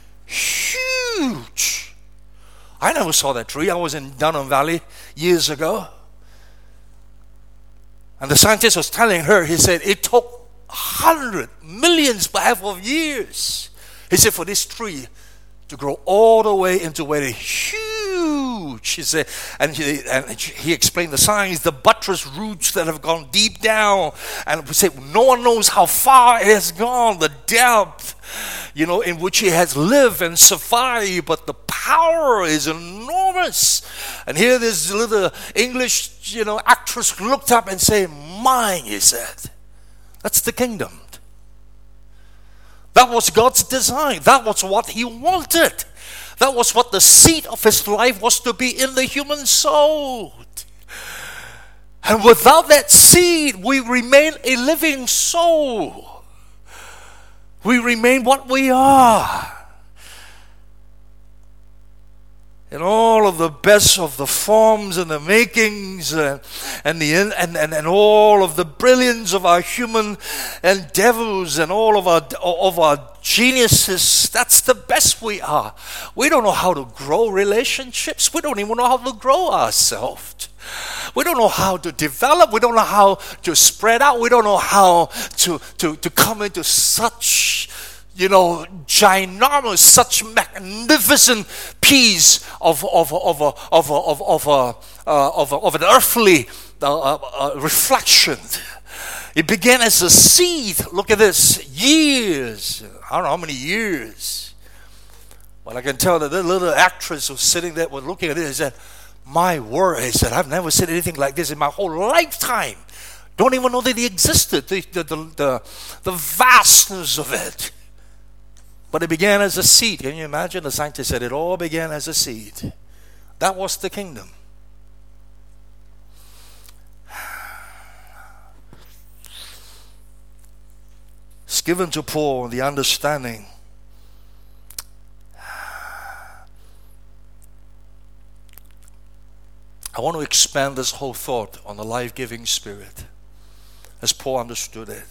Huge. I never saw that tree. I was in Danone Valley years ago. And the scientist was telling her, he said, it took hundreds, millions, perhaps of years. He said, for this tree to grow all the way into where it's huge. He said, and he, and he explained the science, the buttress roots that have gone deep down. And we said, no one knows how far it has gone, the depth, you know, in which he has lived and survived, but the power is enormous. And here this little English, you know, actress looked up and said, mine, he said. That's the kingdom. That was God's design. That was what He wanted. That was what the seed of His life was to be in the human soul. And without that seed, we remain a living soul. We remain what we are. And all of the best of the forms and the makings uh, and the and, and, and all of the brilliance of our human endeavors and all of our of our geniuses, that's the best we are. We don't know how to grow relationships. We don't even know how to grow ourselves. We don't know how to develop. We don't know how to spread out. We don't know how to, to, to come into such, you know, ginormous, such magnificent piece of of of of of of of, uh, uh, of, of an earthly uh, uh, reflection. It began as a seed. Look at this, years. I don't know how many years, but I can tell that the little actress was sitting there, was looking at it and said, "My word," he said, "I've never seen anything like this in my whole lifetime. Don't even know that it existed. The the the, the, the vastness of it." But it began as a seed. Can you imagine? The scientist said it all began as a seed. That was the kingdom. It's given to Paul the understanding I want to expand this whole thought on the life-giving Spirit as Paul understood it.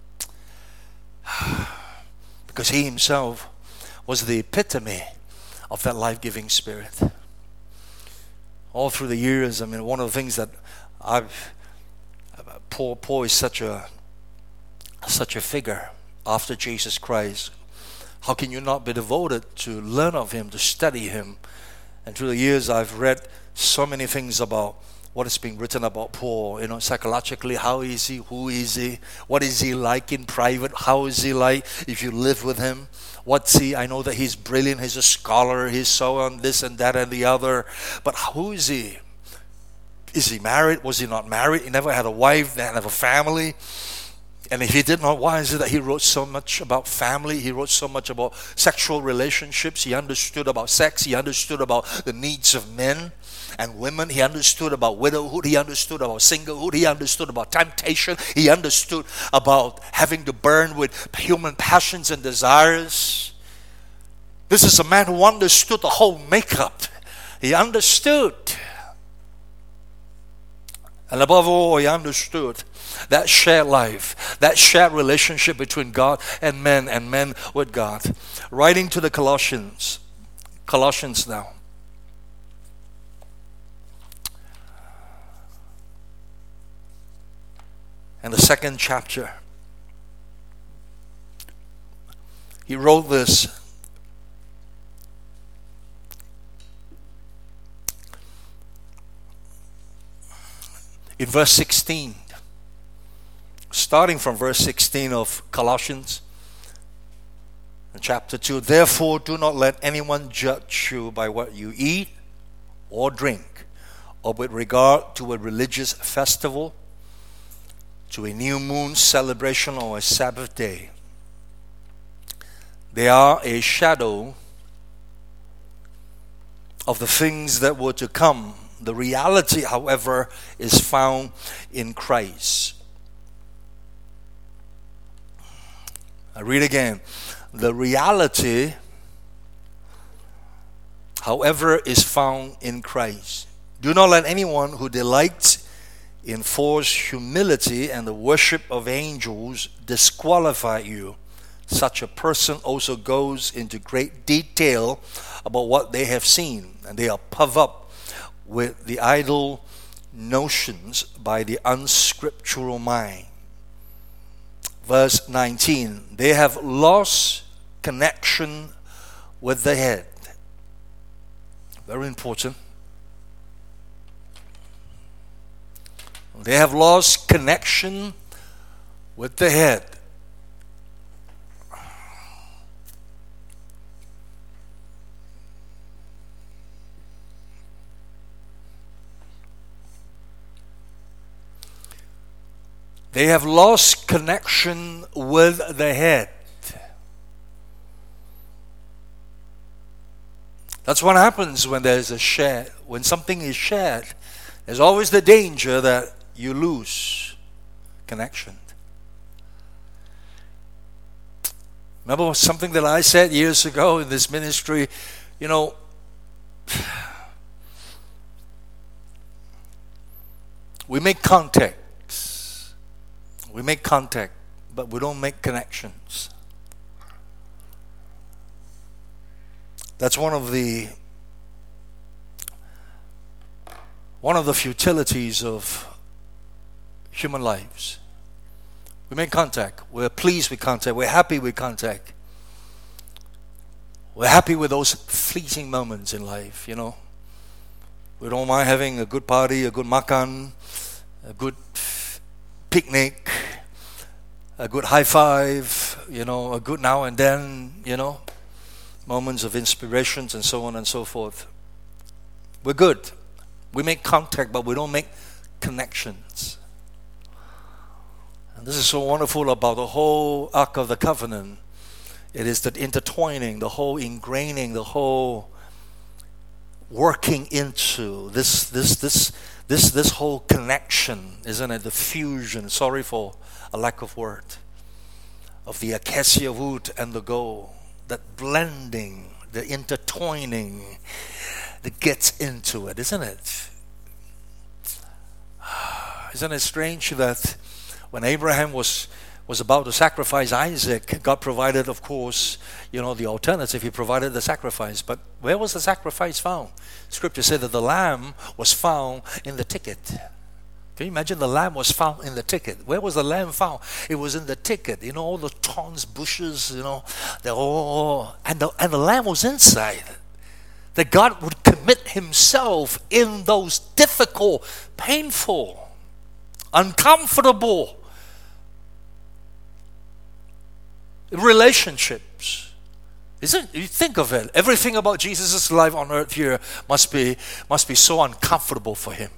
Because he himself was the epitome of that life-giving Spirit. All through the years, I mean, one of the things that I've, Paul, Paul is such a, such a figure after Jesus Christ. How can you not be devoted to learn of him, to study him? And through the years, I've read so many things about what is being written about Paul, you know, psychologically, how is he, who is he, what is he like in private, how is he like if you live with him, what's he, I know that he's brilliant, he's a scholar, he's so on this and that and the other, but who is he? Is he married? Was he not married? He never had a wife, didn't have a family. And if he did not, why is it that he wrote so much about family? He wrote so much about sexual relationships. He understood about sex. He understood about the needs of men and women. He understood about widowhood. He understood about singlehood. He understood about temptation. He understood about having to burn with human passions and desires. This is a man who understood the whole makeup. He understood. And above all, he understood that shared life, that shared relationship between God and men and men with God. Writing to the Colossians, Colossians now. And the second chapter, he wrote this. In verse sixteen, starting from verse sixteen of Colossians, chapter two, therefore do not let anyone judge you by what you eat or drink, or with regard to a religious festival, to a new moon celebration or a Sabbath day. They are a shadow of the things that were to come. The reality, however, is found in Christ. I read again. The reality, however, is found in Christ. Do not let anyone who delights in false humility and the worship of angels disqualify you. Such a person also goes into great detail about what they have seen, and they are puffed up with the idle notions by the unscriptural mind. Verse nineteen, they have lost connection with the head. Very important. They have lost connection with the head. They have lost connection with the head. That's what happens when there's a shared. When something is shared, there's always the danger that you lose connection. Remember something that I said years ago in this ministry? You know, we make contact. We make contact, but we don't make connections. That's one of the one of the futilities of human lives. We make contact. We're pleased with contact. We're happy with contact. We're happy with those fleeting moments in life, you know. We don't mind having a good party, a good makan, a good picnic, a good high five, you know, a good now and then, you know, moments of inspirations and so on and so forth. We're good. We make contact, but we don't make connections. And this is so wonderful about the whole Ark of the Covenant. It is that intertwining, the whole ingraining, the whole working into this, this, this, This this whole connection, isn't it? The fusion, sorry for a lack of word, of the acacia wood and the gold. That blending, the intertwining that gets into it, isn't it? Isn't it strange that when Abraham was was about to sacrifice Isaac, God provided, of course, you know, the alternative. He provided the sacrifice. But where was the sacrifice found? Scripture said that the lamb was found in the thicket. Can you imagine the lamb was found in the thicket? Where was the lamb found? It was in the thicket. You know, all the thorns, bushes, you know, they're all, and the, and the lamb was inside. That God would commit himself in those difficult, painful, uncomfortable relationships. Isn't you think of it? Everything about Jesus' life on earth here must be must be so uncomfortable for him.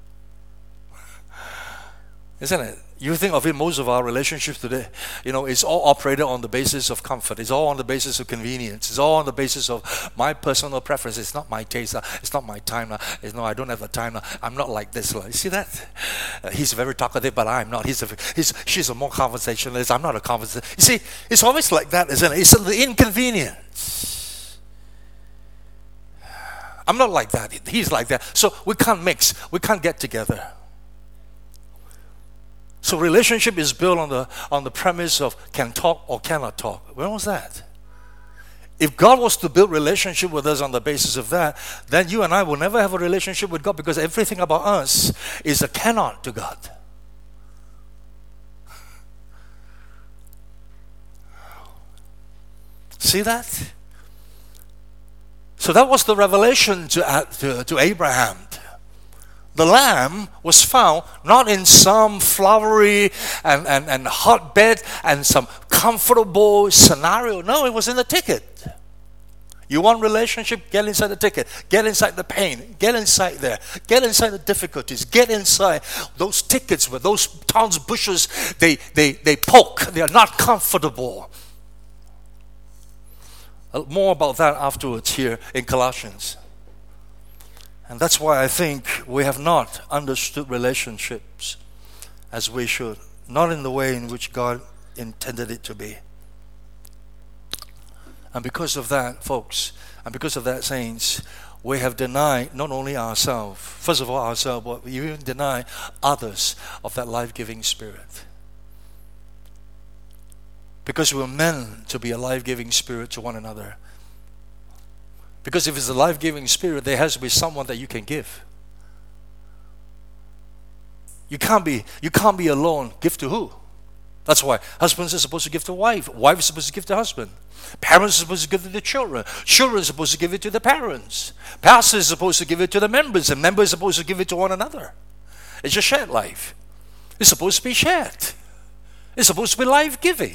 Isn't it? You think of it, most of our relationships today, you know, it's all operated on the basis of comfort. It's all on the basis of convenience. It's all on the basis of my personal preference. It's not my taste. It's not my time. It's no, I don't have the time. I'm not like this. You see that? Uh, he's very talkative, but I'm not. He's a, he's, she's a more conversationalist. I'm not a conversationalist. You see, it's always like that, isn't it? It's the inconvenience. I'm not like that. He's like that. So we can't mix. We can't get together. So relationship is built on the on the premise of can talk or cannot talk. When was that? If God was to build relationship with us on the basis of that, then you and I will never have a relationship with God, because everything about us is a cannot to God. See that? So that was the revelation to, to, to Abraham. The lamb was found not in some flowery and, and, and hotbed and some comfortable scenario. No, it was in the thicket. You want relationship? Get inside the thicket. Get inside the pain. Get inside there. Get inside the difficulties. Get inside those thickets where those thorns, bushes, they, they, they poke. They are not comfortable. More about that afterwards here in Colossians. And that's why I think we have not understood relationships as we should. Not in the way in which God intended it to be. And because of that, folks, and because of that, saints, we have denied not only ourselves, first of all ourselves, but we even deny others of that life-giving spirit. Because we're meant to be a life-giving spirit to one another. Because if it's a life-giving spirit, there has to be someone that you can give. You can't be, you can't be alone. Give to who? That's why husbands are supposed to give to wife. Wife is supposed to give to husband. Parents are supposed to give it to the children. Children are supposed to give it to the parents. Pastors are supposed to give it to the members. And members are supposed to give it to one another. It's a shared life. It's supposed to be shared. It's supposed to be life-giving.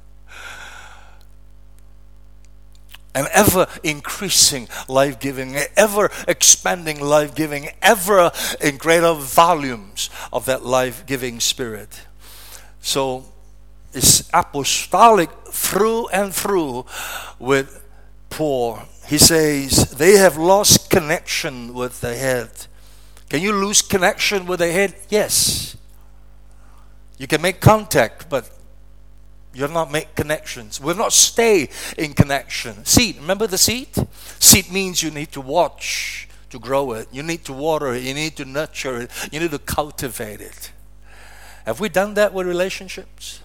An ever-increasing life-giving, ever-expanding life-giving, ever in greater volumes of that life-giving spirit. So it's apostolic through and through with Paul. He says, they have lost connection with the head. Can you lose connection with the head? Yes. You can make contact, but you'll not make connections. Will not stay in connection. Seed, remember the seed? Seed means you need to watch to grow it. You need to water it. You need to nurture it. You need to cultivate it. Have we done that with relationships?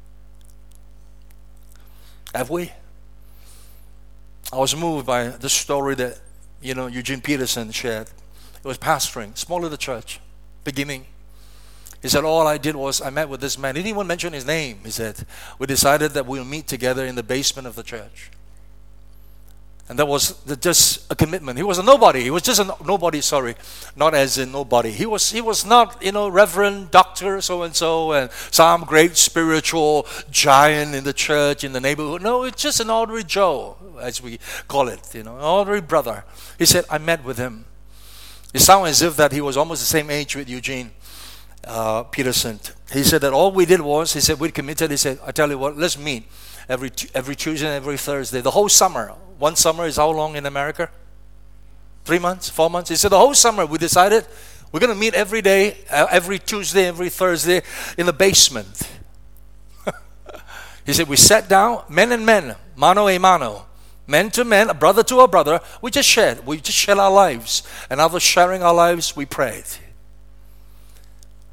Have we? I was moved by the story that, you know, Eugene Peterson shared. He was pastoring, small little church, beginning. He said, all I did was I met with this man. He didn't even mention his name. He said, we decided that we'll meet together in the basement of the church. And that was the, just a commitment. He was a nobody. He was just a nobody, sorry. Not as in nobody. He was he was not, you know, Reverend, Doctor, so-and-so, and some great spiritual giant in the church, in the neighborhood. No, it's just an ordinary Joe, as we call it, you know, an ordinary brother. He said, I met with him. It sounded as if that he was almost the same age with Eugene. Uh, Peterson. He said that all we did was, he said, we committed, he said, I tell you what, let's meet every every Tuesday and every Thursday. The whole summer. One summer is how long in America? Three months? Four months? He said the whole summer we decided we're going to meet every day, uh, every Tuesday, every Thursday in the basement. He said we sat down, men and men, mano a mano, men to men, a brother to a brother. We just shared. We just shared our lives. And after sharing our lives, we prayed.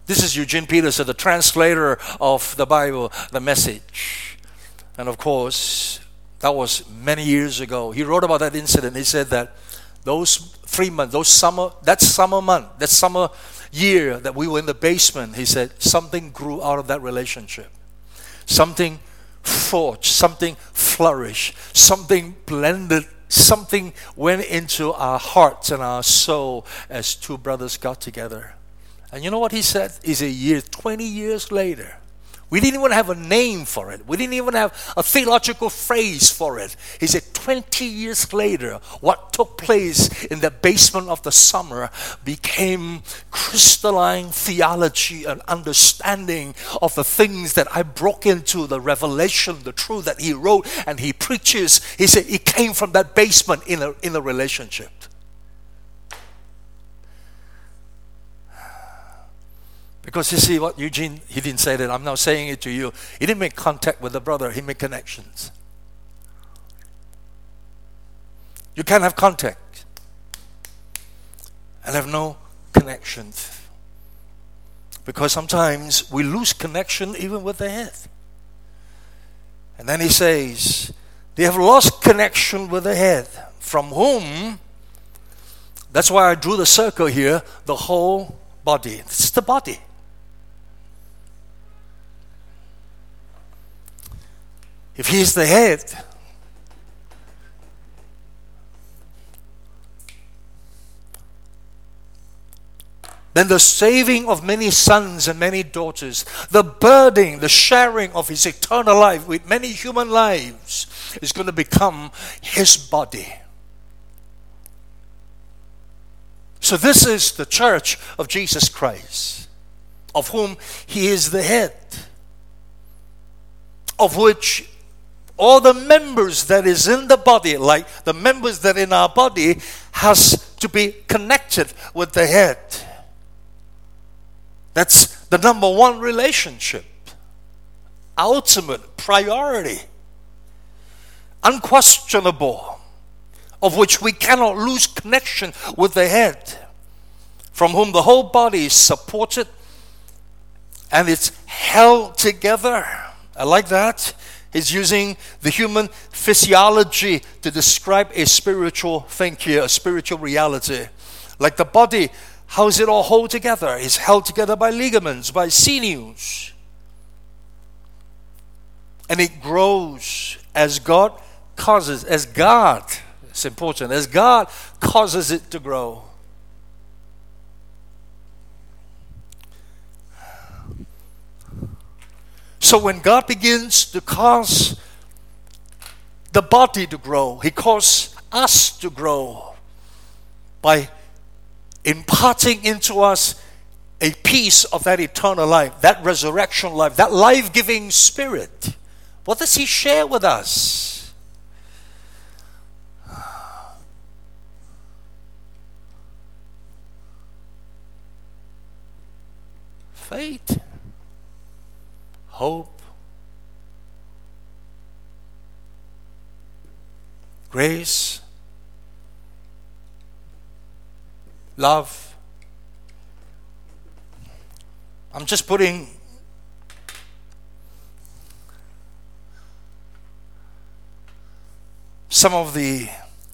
This is Eugene Peterson, the translator of the Bible, the Message. And of course, that was many years ago. He wrote about that incident. He said that those three months, those summer, that summer month, that summer year that we were in the basement, he said, something grew out of that relationship. Something forged, something flourished, something blended, something went into our hearts and our soul as two brothers got together. And you know what he said? Is a year, twenty years later, we didn't even have a name for it. We didn't even have a theological phrase for it. He said, twenty years later, what took place in the basement of the summer became crystalline theology and understanding of the things that I broke into, the revelation, the truth that he wrote and he preaches. He said it came from that basement in a, in a relationship. Because you see what Eugene, he didn't say that, I'm now saying it to you. He didn't make contact with the brother, he made connections. You can't have contact and have no connections. Because sometimes we lose connection even with the head. And then he says, they have lost connection with the head, from whom, that's why I drew the circle here, the whole body. It's the body. If he's the head, then the saving of many sons and many daughters, the burdening, the sharing of his eternal life with many human lives is going to become his body. So this is the church of Jesus Christ, of whom he is the head, of which all the members that is in the body, like the members that in our body, has to be connected with the head. That's the number one relationship. Ultimate priority. Unquestionable. Of which we cannot lose connection with the head. From whom the whole body is supported and it's held together. I like that. He's using the human physiology to describe a spiritual thing here, a spiritual reality. Like the body, how is it all hold together? It's held together by ligaments, by sinews. And it grows as God causes, as God, it's important, as God causes it to grow. So when God begins to cause the body to grow, he causes us to grow by imparting into us a piece of that eternal life, that resurrection life, that life-giving spirit. What does he share with us? Faith. Hope, grace, love. I'm just putting some of the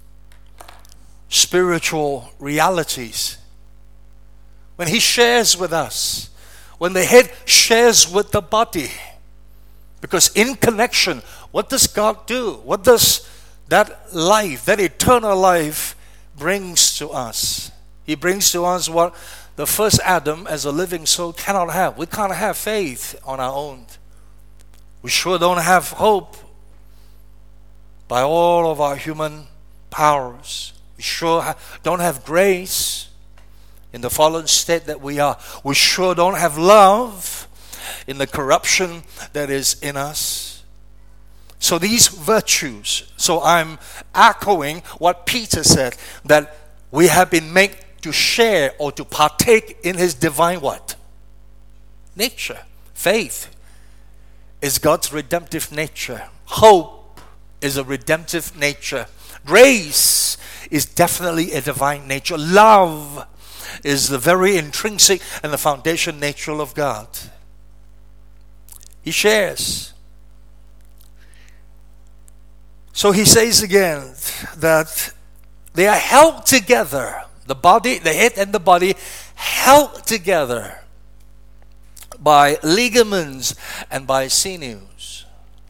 spiritual realities when he shares with us. When the head shares with the body. Because in connection, what does God do? What does that life, that eternal life brings to us? He brings to us what the first Adam as a living soul cannot have. We can't have faith on our own. We sure don't have hope by all of our human powers. We sure ha- don't have grace in the fallen state that we are. We sure don't have love in the corruption that is in us. So these virtues, so I'm echoing what Peter said, that we have been made to share or to partake in his divine what? Nature. Faith is God's redemptive nature. Hope is a redemptive nature. Grace is definitely a divine nature. Love is the very intrinsic and the foundation nature of God. He shares. So he says again that they are held together. The body, the head and the body held together by ligaments and by sinews.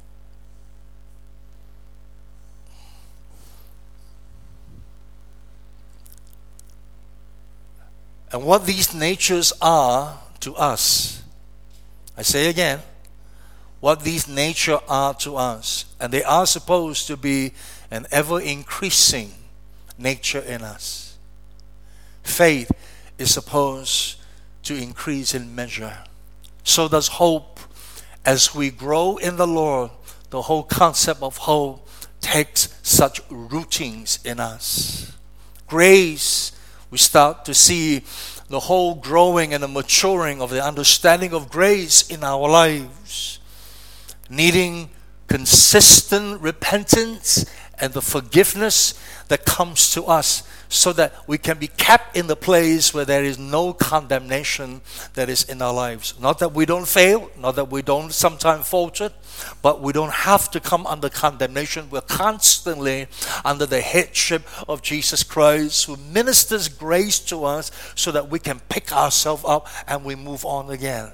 And what these natures are to us, I say again, what these natures are to us, and they are supposed to be an ever-increasing nature in us. Faith is supposed to increase in measure. So does hope. As we grow in the Lord, the whole concept of hope takes such rootings in us. Grace, we start to see the whole growing and the maturing of the understanding of grace in our lives, needing consistent repentance and the forgiveness that comes to us so that we can be kept in the place where there is no condemnation that is in our lives. Not that we don't fail, not that we don't sometimes falter, but we don't have to come under condemnation. We're constantly under the headship of Jesus Christ, who ministers grace to us so that we can pick ourselves up and we move on again.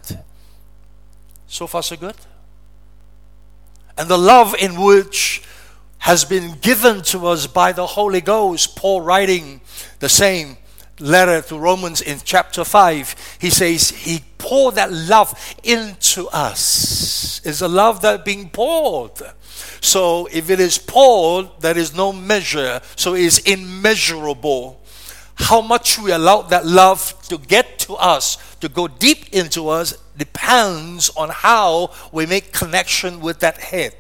So far, so good. And the love in which has been given to us by the Holy Ghost, Paul writing the same letter to Romans in chapter five, he says he poured that love into us. It's a love that being poured. So if it is poured, there is no measure, so it is immeasurable. How much we allow that love to get to us, to go deep into us, depends on how we make connection with that head.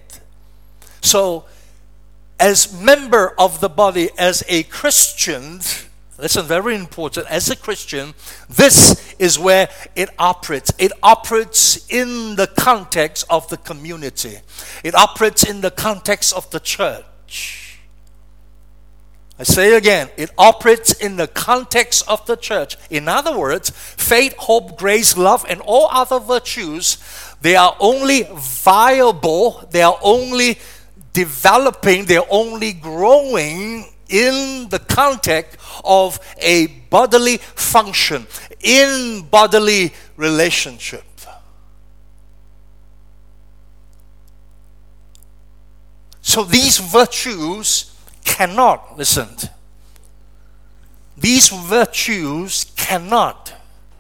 So as member of the body, as a Christian, listen, very important, as a Christian, this is where it operates. It operates in the context of the community. It operates in the context of the church. I say again, it operates in the context of the church. In other words, faith, hope, grace, love, and all other virtues, they are only viable, they are only developing, they're only growing in the context of a bodily function, in bodily relationship. So these virtues cannot, listen, these virtues cannot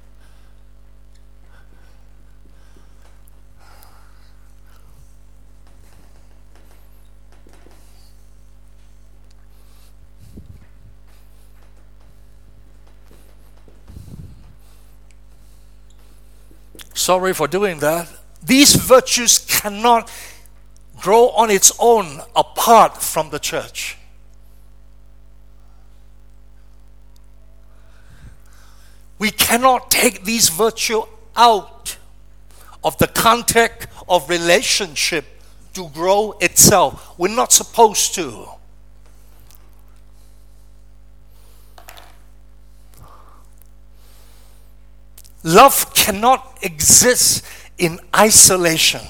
Sorry for doing that. These virtues cannot grow on its own apart from the church. We cannot take these virtues out of the context of relationship to grow itself. We're not supposed to. Love cannot exist in isolation.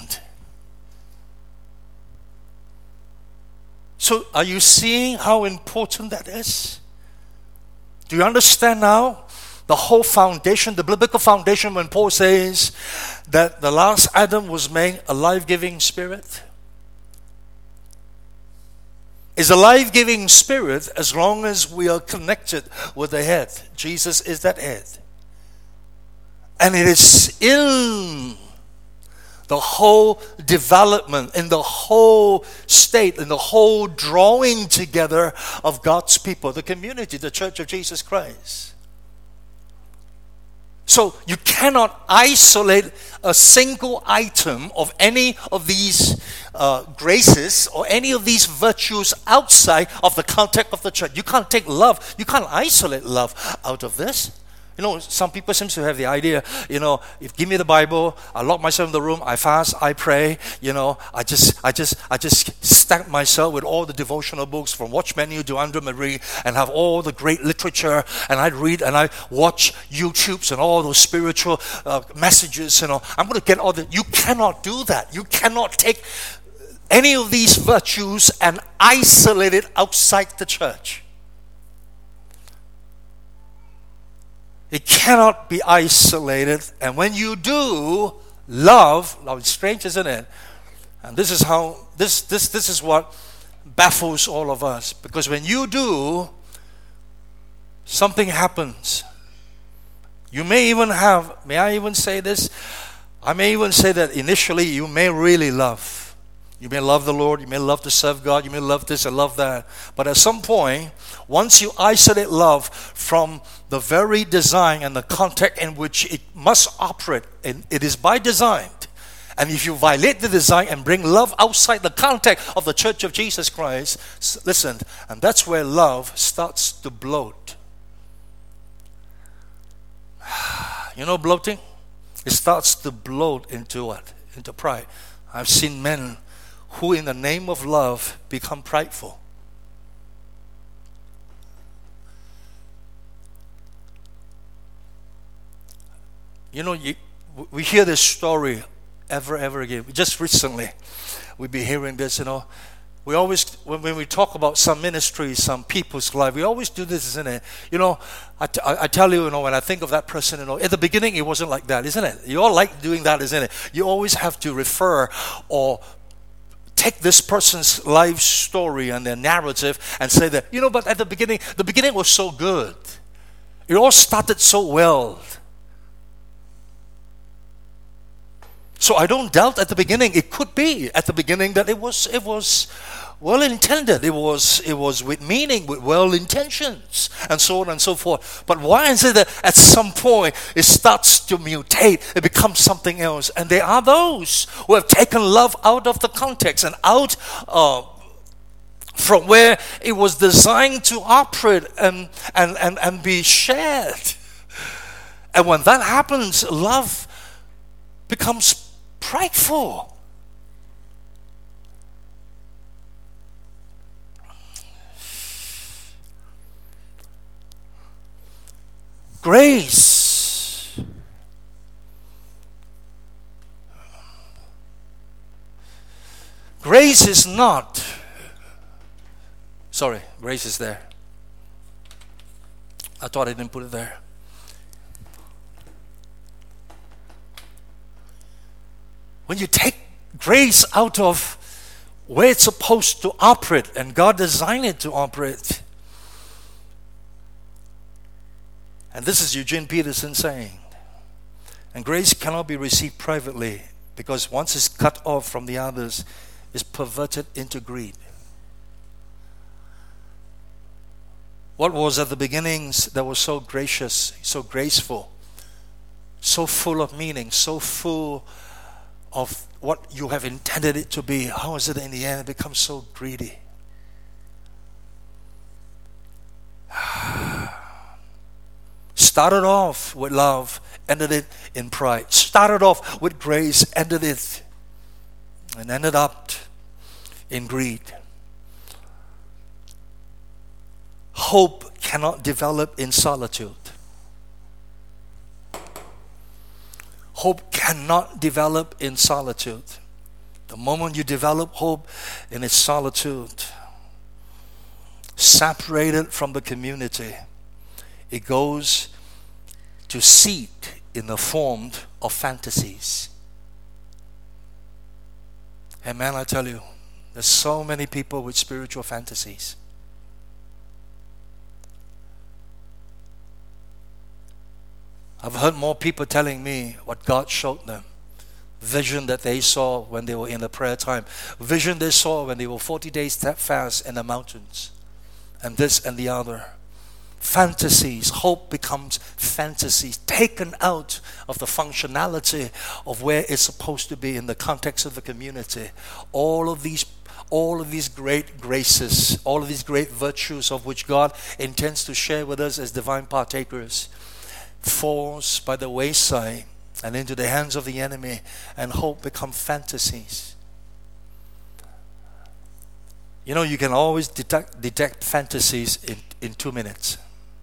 So, are you seeing how important that is? Do you understand now the whole foundation, the biblical foundation, when Paul says that the last Adam was made a life-giving spirit? Is a life-giving spirit as long as we are connected with the head. Jesus is that head. And it is in the whole development, in the whole state, in the whole drawing together of God's people, the community, the Church of Jesus Christ. So you cannot isolate a single item of any of these uh, graces or any of these virtues outside of the context of the church. You can't take love, you can't isolate love out of this. You know, some people seem to have the idea, you know, if give me the Bible, I lock myself in the room, I fast, I pray, you know, I just, I just, I just stack myself with all the devotional books from Watchman Nee to Andre Marie and have all the great literature, and I read and I watch YouTubes and all those spiritual uh, messages, you know. I'm going to get all the. You cannot do that. You cannot take any of these virtues and isolate it outside the church. It cannot be isolated. And when you do, love, love is strange, isn't it? And this is how, this, this, this is what baffles all of us. Because when you do, something happens. You may even have, may I even say this? I may even say that initially you may really love. You may love the Lord, you may love to serve God, you may love this and love that. But at some point, once you isolate love from the very design and the context in which it must operate, and it is by design. And if you violate the design and bring love outside the context of the Church of Jesus Christ, listen, and that's where love starts to bloat. You know bloating? It starts to bloat into what? Into pride. I've seen men who in the name of love become prideful. You know, you, we hear this story ever, ever again. Just recently, we've been hearing this, you know. We always, when, when we talk about some ministries, some people's life, we always do this, isn't it? You know, I, t- I tell you, you know, when I think of that person, you know, at the beginning it wasn't like that, isn't it? You all like doing that, isn't it? You always have to refer or take this person's life story and their narrative and say that, you know, but at the beginning, the beginning was so good. It all started so well. So I don't doubt at the beginning, it could be at the beginning that it was it was well intended. It was it was with meaning, with well intentions, and so on and so forth. But why is it that at some point it starts to mutate, it becomes something else? And there are those who have taken love out of the context and out uh, from where it was designed to operate and, and, and, and be shared. And when that happens, love becomes prideful. Grace. Grace is not. Sorry, grace is there. I thought I didn't put it there. When you take grace out of where it's supposed to operate, and God designed it to operate. And this is Eugene Peterson saying, and grace cannot be received privately, because once it's cut off from the others, it's perverted into greed. What was at the beginnings that was so gracious, so graceful, so full of meaning, so full of what you have intended it to be, how is it in the end it becomes so greedy? Started off with love, ended it in pride. Started off with grace, ended it, and ended up in greed. Hope cannot develop in solitude. Hope cannot develop in solitude. The moment you develop hope in its solitude, separated from the community, it goes to seed in the form of fantasies. And man, I tell you, there's so many people with spiritual fantasies. I've heard more people telling me what God showed them. Vision that they saw when they were in the prayer time. Vision they saw when they were forty days steadfast in the mountains. And this and the other. Fantasies. Hope becomes fantasies. Taken out of the functionality of where it's supposed to be in the context of the community. All of these all of these great graces, all of these great virtues of which God intends to share with us as divine partakers, falls by the wayside and into the hands of the enemy, and hope become fantasies. You know, you can always detect, detect fantasies in, in two minutes.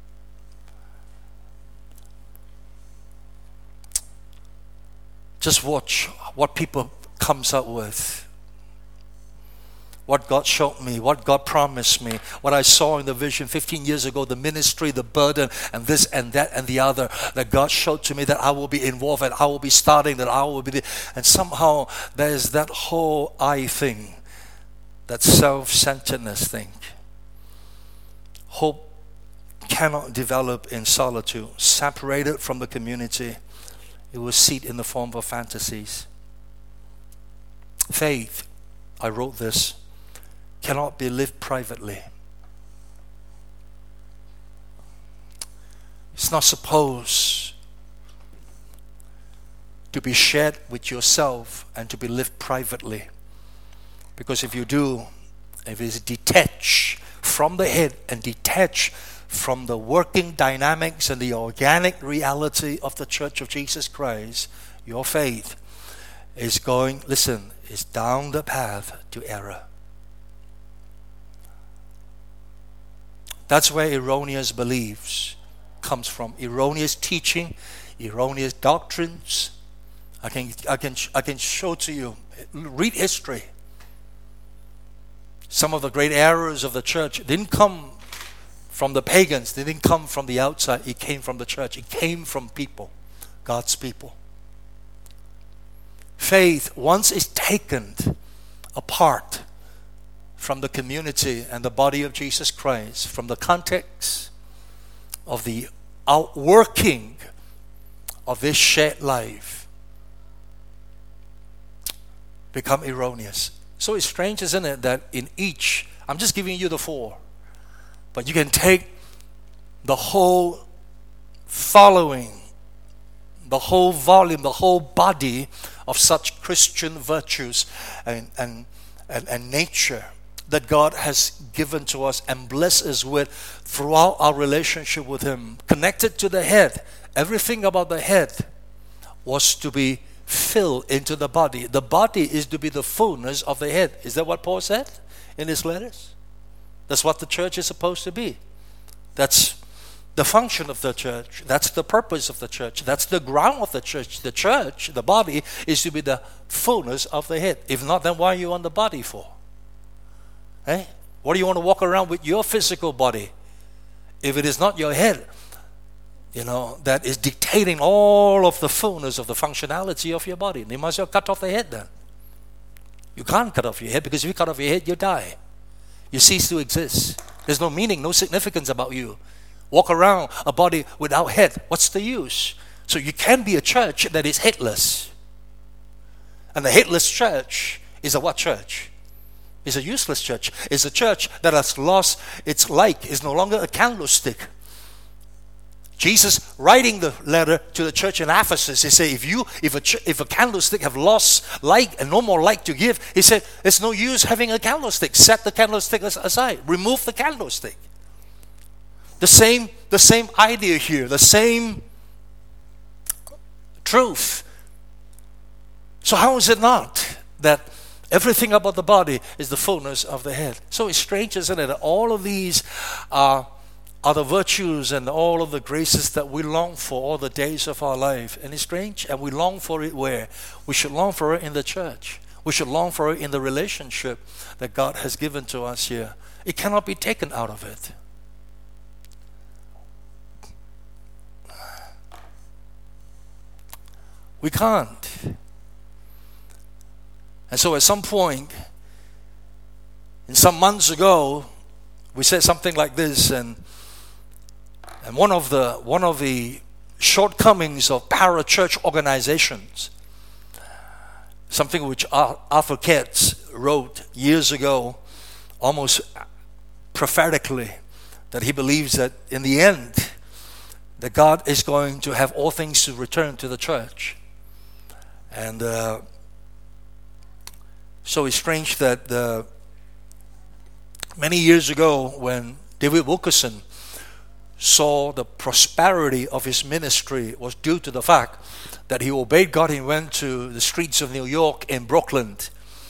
Just watch what people comes up with. What God showed me, what God promised me, what I saw in the vision fifteen years ago, the ministry, the burden, and this and that and the other, that God showed to me that I will be involved and I will be starting, that I will be, the, and somehow there's that whole I thing, that self-centeredness thing. Hope cannot develop in solitude, separated from the community. It will seed in the form of fantasies. Faith, I wrote this, cannot be lived privately. It's not supposed to be shared with yourself and to be lived privately. Because if you do, if it's detached from the head and detached from the working dynamics and the organic reality of the Church of Jesus Christ, your faith is going, listen, is down the path to error. That's where erroneous beliefs comes from. Erroneous teaching, erroneous doctrines. I can, I can, I can show to you. Read history. Some of the great errors of the church didn't come from the pagans. They didn't come from the outside. It came from the church. It came from people, God's people. Faith, once it's taken apart from the community and the body of Jesus Christ, from the context of the outworking of this shared life, become erroneous. So it's strange, isn't it, that in each, I'm just giving you the four, but you can take the whole following, the whole volume, the whole body of such Christian virtues and, and, and, and nature that God has given to us and blessed us with throughout our relationship with Him. Connected to the head. Everything about the head was to be filled into the body. The body is to be the fullness of the head. Is that what Paul said in his letters? That's what the church is supposed to be. That's the function of the church. That's the purpose of the church. That's the ground of the church. The church, the body, is to be the fullness of the head. If not, then why are you on the body for? Eh? What do you want to walk around with your physical body if it is not your head, you know, that is dictating all of the fullness of the functionality of your body? You must have cut off the head then. You can't cut off your head, because if you cut off your head, you die. You cease to exist. There's no meaning, no significance about you. Walk around a body without head. What's the use? So you can be a church that is headless. And the headless church is a what church? It's a useless church. It's a church that has lost its light. It's no longer a candlestick. Jesus, writing the letter to the church in Ephesus, he said, if you, if a, ch- if a candlestick have lost light and no more light to give, he said, it's no use having a candlestick. Set the candlestick aside. Remove the candlestick. The same, the same idea here, the same truth. So how is it not that everything about the body is the fullness of the head? So it's strange, isn't it, that all of these are, are the virtues and all of the graces that we long for all the days of our life. And it's strange, and we long for it where? We should long for it in the church. We should long for it in the relationship that God has given to us here. It cannot be taken out of it. We can't. And so at some point, in some months ago, we said something like this, and and one of the one of the shortcomings of parachurch organizations, something which Arthur Katz wrote years ago, almost prophetically, that he believes that in the end, that God is going to have all things to return to the church. And uh, so it's strange that uh, many years ago, when David Wilkerson saw the prosperity of his ministry was due to the fact that he obeyed God and went to the streets of New York in Brooklyn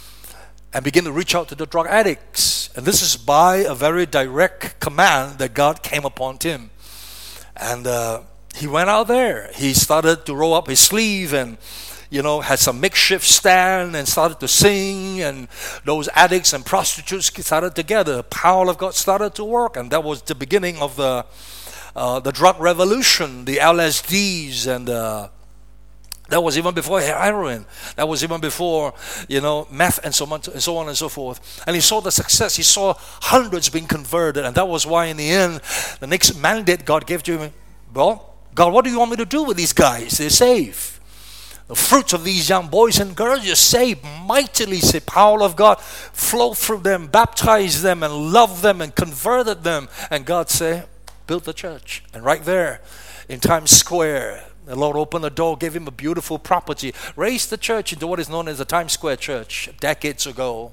and began to reach out to the drug addicts. And this is by a very direct command that God came upon him. And uh, he went out there. He started to roll up his sleeve and, you know, had some makeshift stand and started to sing, and those addicts and prostitutes started together. The power of God started to work, and that was the beginning of the uh, the drug revolution, the L S Ds, and uh, that was even before heroin. That was even before, you know, meth and so on and so on and so forth. And he saw the success. He saw hundreds being converted, and that was why in the end, the next mandate God gave to him, well, God, what do you want me to do with these guys? They're saved. The fruits of these young boys and girls, you saved mightily, say, power of God flow through them, baptized them, and loved them, and converted them. And God said, build the church. And right there in Times Square, the Lord opened the door, gave him a beautiful property, raised the church into what is known as the Times Square Church decades ago.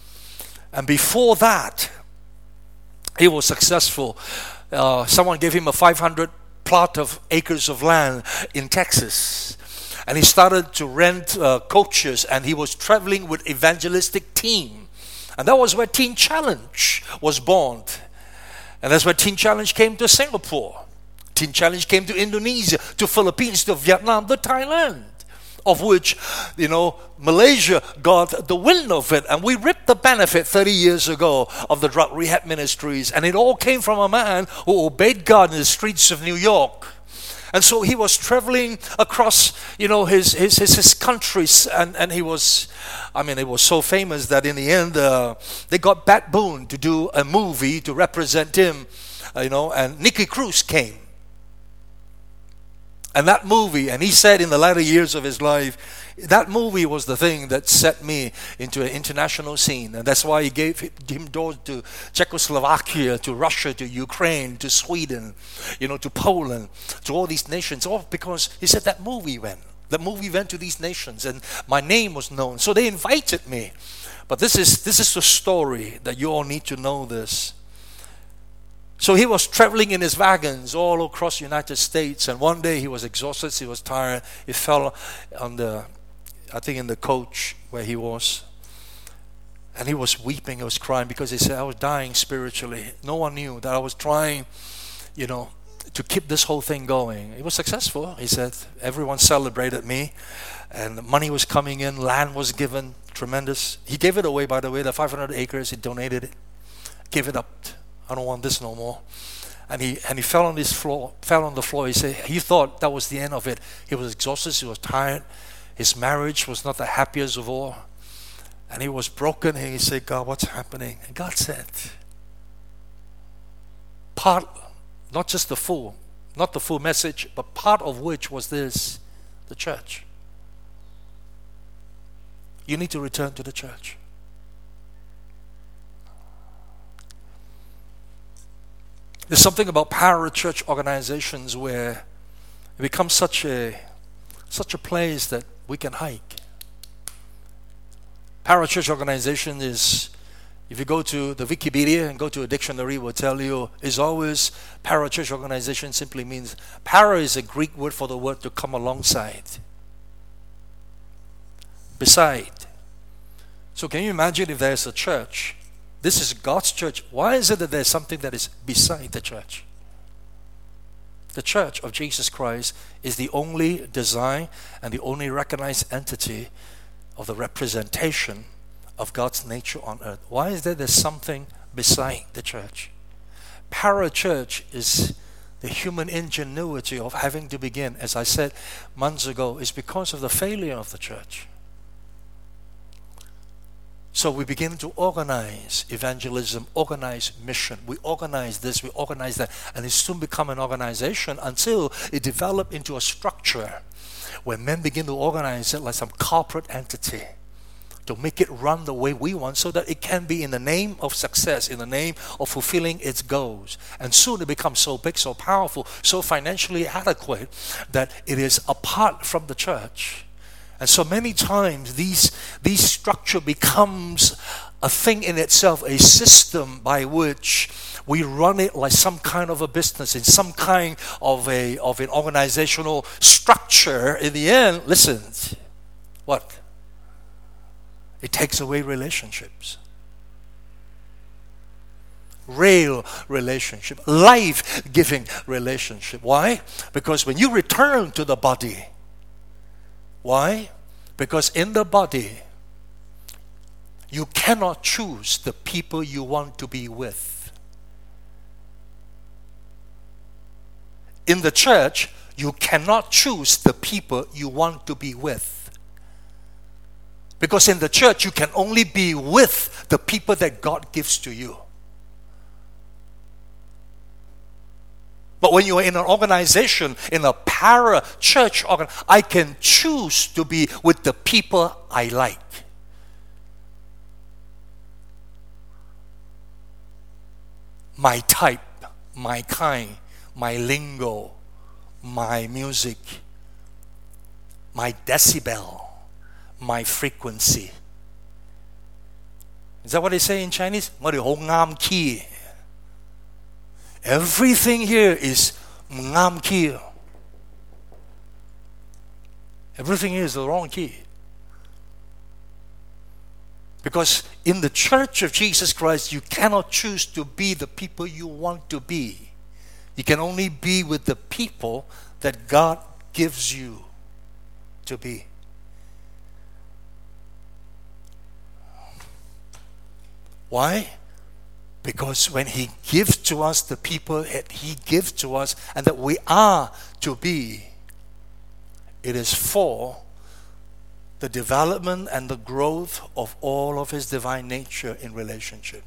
And before that, he was successful. Uh, someone gave him a five hundred plot of acres of land in Texas. And he started to rent uh, coaches, and he was traveling with evangelistic team. And that was where Teen Challenge was born. And that's where Teen Challenge came to Singapore. Teen Challenge came to Indonesia, to Philippines, to Vietnam, to Thailand, of which, you know, Malaysia got the wind of it. And we ripped the benefit thirty years ago of the drug rehab ministries. And it all came from a man who obeyed God in the streets of New York. And so he was traveling across, you know, his his his, his countries, and, and he was, I mean, it was so famous that in the end, uh, they got Pat Boone to do a movie to represent him, uh, you know, and Nicky Cruz came. And that movie, and he said in the latter years of his life, that movie was the thing that set me into an international scene. And that's why he gave him doors to Czechoslovakia, to Russia, to Ukraine, to Sweden, you know, to Poland, to all these nations. All because he said that movie went. That movie went to these nations, and my name was known. So they invited me. But this is this is the story that you all need to know this. So he was traveling in his wagons all across the United States, and one day he was exhausted, he was tired, he fell on the, I think in the coach where he was, and he was weeping, he was crying, because he said, I was dying spiritually. No one knew that I was trying, you know, to keep this whole thing going. It was successful, he said. Everyone celebrated me, and the money was coming in, land was given, tremendous. He gave it away, by the way, the five hundred acres, he donated it, gave it up. I don't want this no more. And he and he fell on his floor, fell on the floor. He said he thought that was the end of it. He was exhausted, he was tired. His marriage was not the happiest of all. And he was broken, and he said, God, what's happening? And God said, part, not just the full, not the full message, but part of which was this, the church. You need to return to the church. There's something about para-church organizations where it becomes such a such a place that we can hike. Para-church organization is, if you go to the Wikipedia and go to a dictionary, it will tell you, is always, para-church organization simply means, para is a Greek word for the word to come alongside. Beside. So can you imagine if there's a church, this is God's church. Why is it that there's something that is beside the church? The church of Jesus Christ is the only design and the only recognized entity of the representation of God's nature on earth. Why is there there's something beside the church? Para-church is the human ingenuity of having to begin, as I said months ago, is because of the failure of the church. So we begin to organize evangelism, organize mission. We organize this, we organize that, and it soon become an organization until it developed into a structure where men begin to organize it like some corporate entity to make it run the way we want, so that it can be in the name of success, in the name of fulfilling its goals. And soon it becomes so big, so powerful, so financially adequate that it is apart from the church. And so many times these, these structure becomes a thing in itself, a system by which we run it like some kind of a business, in some kind of a of an organizational structure. In the end, listen, what? It takes away relationships. Real relationship, life-giving relationship. Why? Because when you return to the body, why? Because in the body, you cannot choose the people you want to be with. In the church, you cannot choose the people you want to be with. Because in the church, you can only be with the people that God gives to you. But when you are in an organization, in a para-church organ, I can choose to be with the people I like. My type, my kind, my lingo, my music, my decibel, my frequency. Is that what they say in Chinese? 我哋好啱 key. Everything here is 唔啱 key. Everything here is the wrong key. Because in the church of Jesus Christ, you cannot choose to be the people you want to be. You can only be with the people that God gives you to be. Why? Because when He gives to us the people that He gives to us and that we are to be, it is for the development and the growth of all of His divine nature in relationship.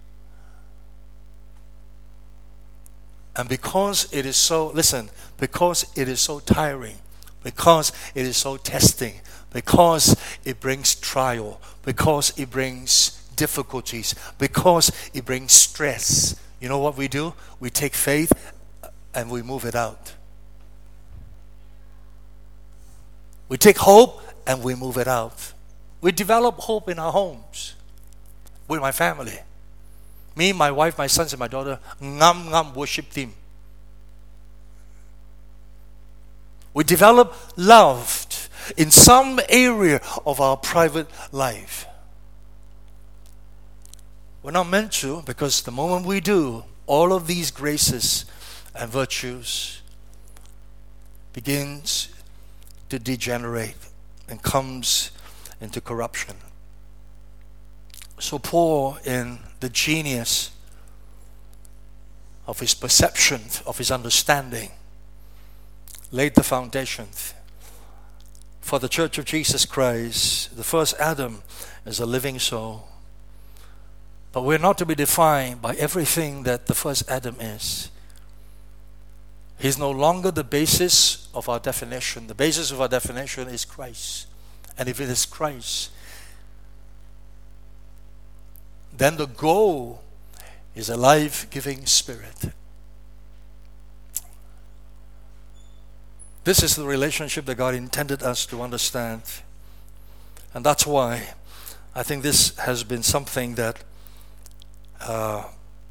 And because it is so, listen, because it is so tiring, because it is so testing, because it brings trial, because it brings difficulties, because it brings stress, you know what we do? We take faith and we move it out. We take hope and we move it out. We develop hope in our homes, with my family. Me, my wife, my sons, and my daughter, ngam ngam worship team. We develop love in some area of our private life. We're not meant to, because the moment we do, all of these graces and virtues begins to degenerate and comes into corruption. So Paul, in the genius of his perception, of his understanding, laid the foundation for the Church of Jesus Christ. The first Adam is a living soul. But we're not to be defined by everything that the first Adam is. He's no longer the basis of our definition. The basis of our definition is Christ. And if it is Christ, then the goal is a life-giving spirit. This is the relationship that God intended us to understand. And that's why I think this has been something that uh,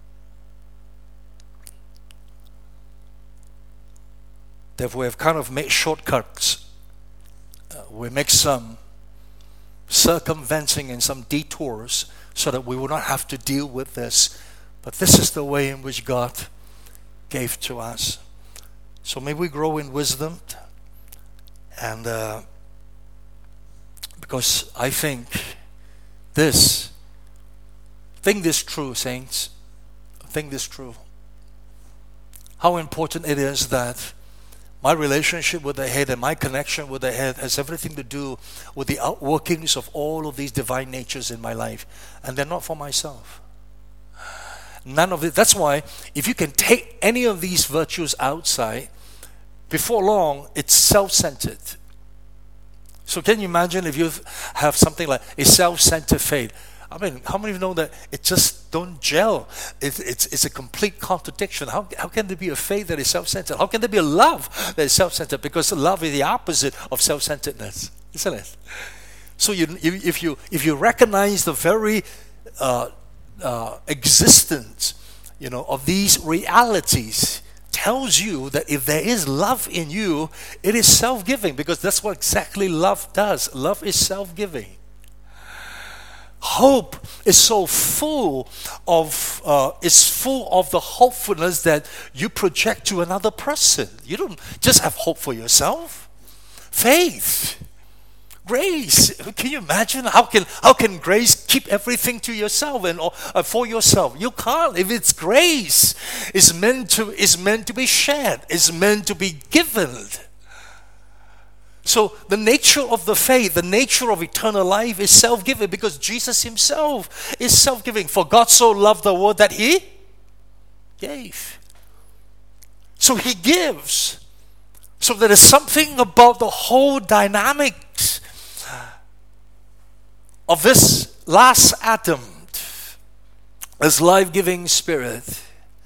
that we have kind of made shortcuts. Uh, we make some circumventing and some detours so that we will not have to deal with this. But this is the way in which God gave to us. So may we grow in wisdom, and uh, because I think this, think this true, saints, think this true. How important it is that my relationship with the head and my connection with the head has everything to do with the outworkings of all of these divine natures in my life. And they're not for myself. None of it. That's why if you can take any of these virtues outside, before long, it's self-centered. So can you imagine if you have something like a self-centered faith? I mean, how many of you know that it just don't gel? It, it's, it's a complete contradiction. How, how can there be a faith that is self-centered? How can there be a love that is self-centered? Because love is the opposite of self-centeredness, isn't it? So you, if you if you recognize the very uh, uh, existence, you know, of these realities tells you that if there is love in you, it is self-giving, because that's what exactly love does. Love is self-giving. Hope is so full of uh, is full of the hopefulness that you project to another person. You don't just have hope for yourself. Faith, grace. Can you imagine how can how can grace keep everything to yourself and or, uh, for yourself? You can't. If it's grace, it's meant to is meant to be shared. It's meant to be given. So the nature of the faith, the nature of eternal life is self-giving, because Jesus himself is self-giving. For God so loved the world that he gave. So he gives. So there is something about the whole dynamics of this last Adam, this life-giving spirit,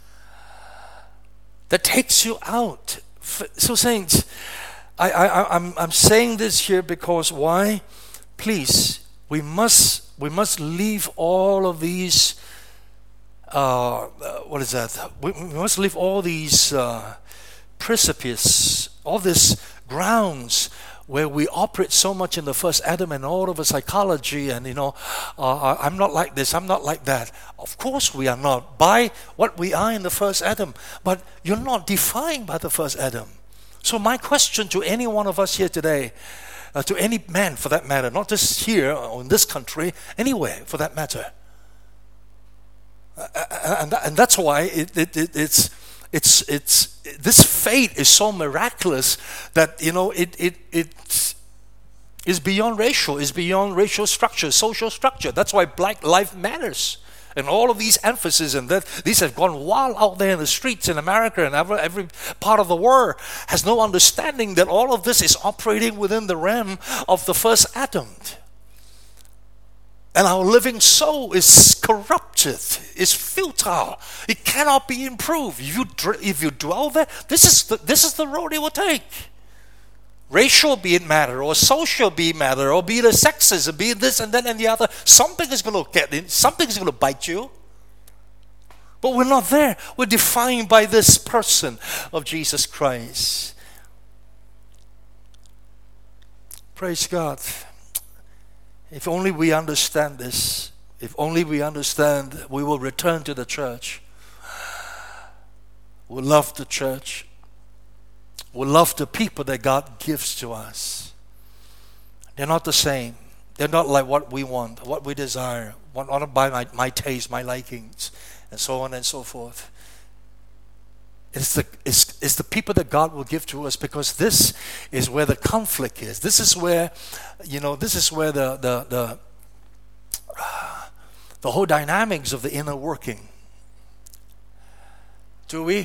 that takes you out. So saints, I, I, I'm, I'm saying this here because why? Please, we must, we must leave all of these, uh, what is that? We, we must leave all these uh, precipices, all these grounds where we operate so much in the first Adam and all of a psychology and, you know, uh, I'm not like this, I'm not like that. Of course we are not by what we are in the first Adam, but you're not defined by the first Adam. So my question to any one of us here today, uh, to any man for that matter, not just here or in this country, anywhere for that matter, uh, and, and that's why it, it, it, it's it's it's this faith is so miraculous that, you know, it it it is beyond racial, is beyond racial structure, social structure. That's why Black life matters. And all of these emphasis and that these have gone wild out there in the streets in America and every, every part of the world has no understanding that all of this is operating within the realm of the first Adam. And our living soul is corrupted, is futile. It cannot be improved. If you, if you dwell there, this is the, this is the road it will take. Racial be it matter, or social be it matter, or be it a sexism, be it this and that and the other. Something is going to get in, something is going to bite you. But we're not there. We're defined by this person of Jesus Christ. Praise God. If only we understand this, if only we understand, we will return to the church. We'll love the church. We love the people that God gives to us. They're not the same. They're not like what we want, what we desire, what not by my, my taste, my likings, and so on and so forth. It's the, it's, it's the people that God will give to us, because this is where the conflict is. This is where, you know, this is where the the the, uh, the whole dynamics of the inner working. Do we?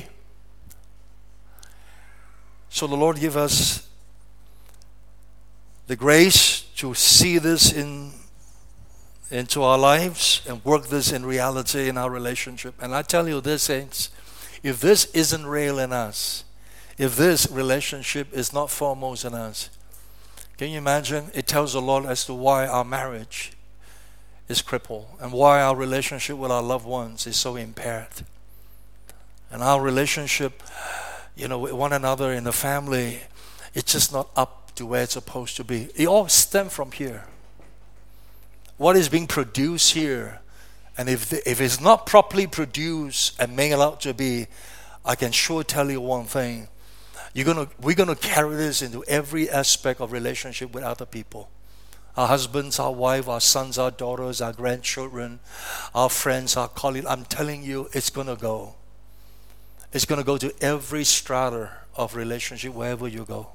So the Lord give us the grace to see this in into our lives and work this in reality in our relationship. And I tell you this, saints, if this isn't real in us, if this relationship is not foremost in us, can you imagine? It tells a lot as to why our marriage is crippled and why our relationship with our loved ones is so impaired. And our relationship, you know, with one another in the family, it's just not up to where it's supposed to be. It all stems from here. What is being produced here, and if the, if it's not properly produced and made out to be, I can sure tell you one thing: you're gonna we're gonna carry this into every aspect of relationship with other people. Our husbands, our wives, our sons, our daughters, our grandchildren, our friends, our colleagues. I'm telling you, it's gonna go. It's going to go to every strata of relationship wherever you go.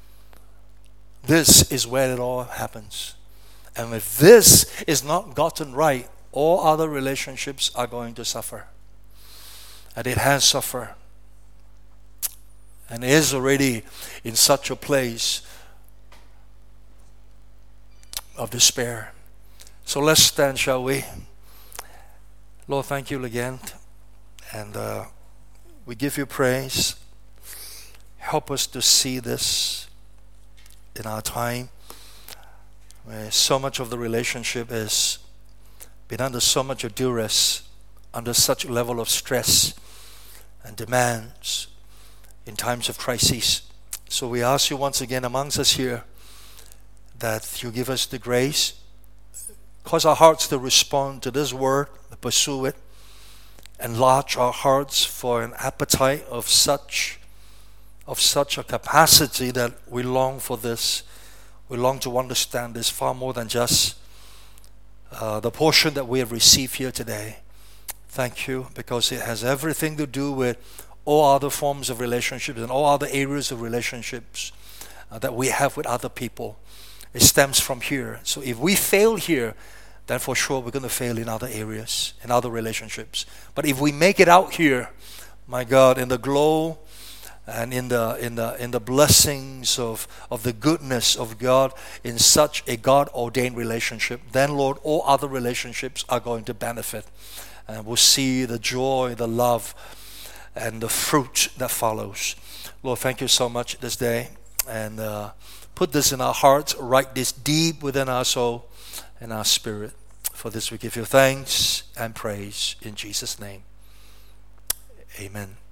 This is where it all happens. And if this is not gotten right, all other relationships are going to suffer. And it has suffered. And is already in such a place of despair. So let's stand, shall we? Lord, thank you again. And uh, we give you praise. Help us to see this in our time, where so much of the relationship is been under so much duress, under such a level of stress and demands in times of crisis. So we ask you once again amongst us here that you give us the grace, cause our hearts to respond to this word, to pursue it, enlarge our hearts for an appetite of such of such a capacity that we long for this. We long to understand this far more than just uh, the portion that we have received here today. Thank you, because it has everything to do with all other forms of relationships and all other areas of relationships uh, that we have with other people. It stems from here. So if we fail here, then for sure we're going to fail in other areas, in other relationships. But if we make it out here, my God, in the glow and in the in the in the blessings of, of the goodness of God in such a God-ordained relationship, then Lord, all other relationships are going to benefit. And we'll see the joy, the love, and the fruit that follows. Lord, thank you so much this day. And uh, put this in our hearts, write this deep within our soul and our spirit. For this we give you thanks and praise in Jesus' name. Amen.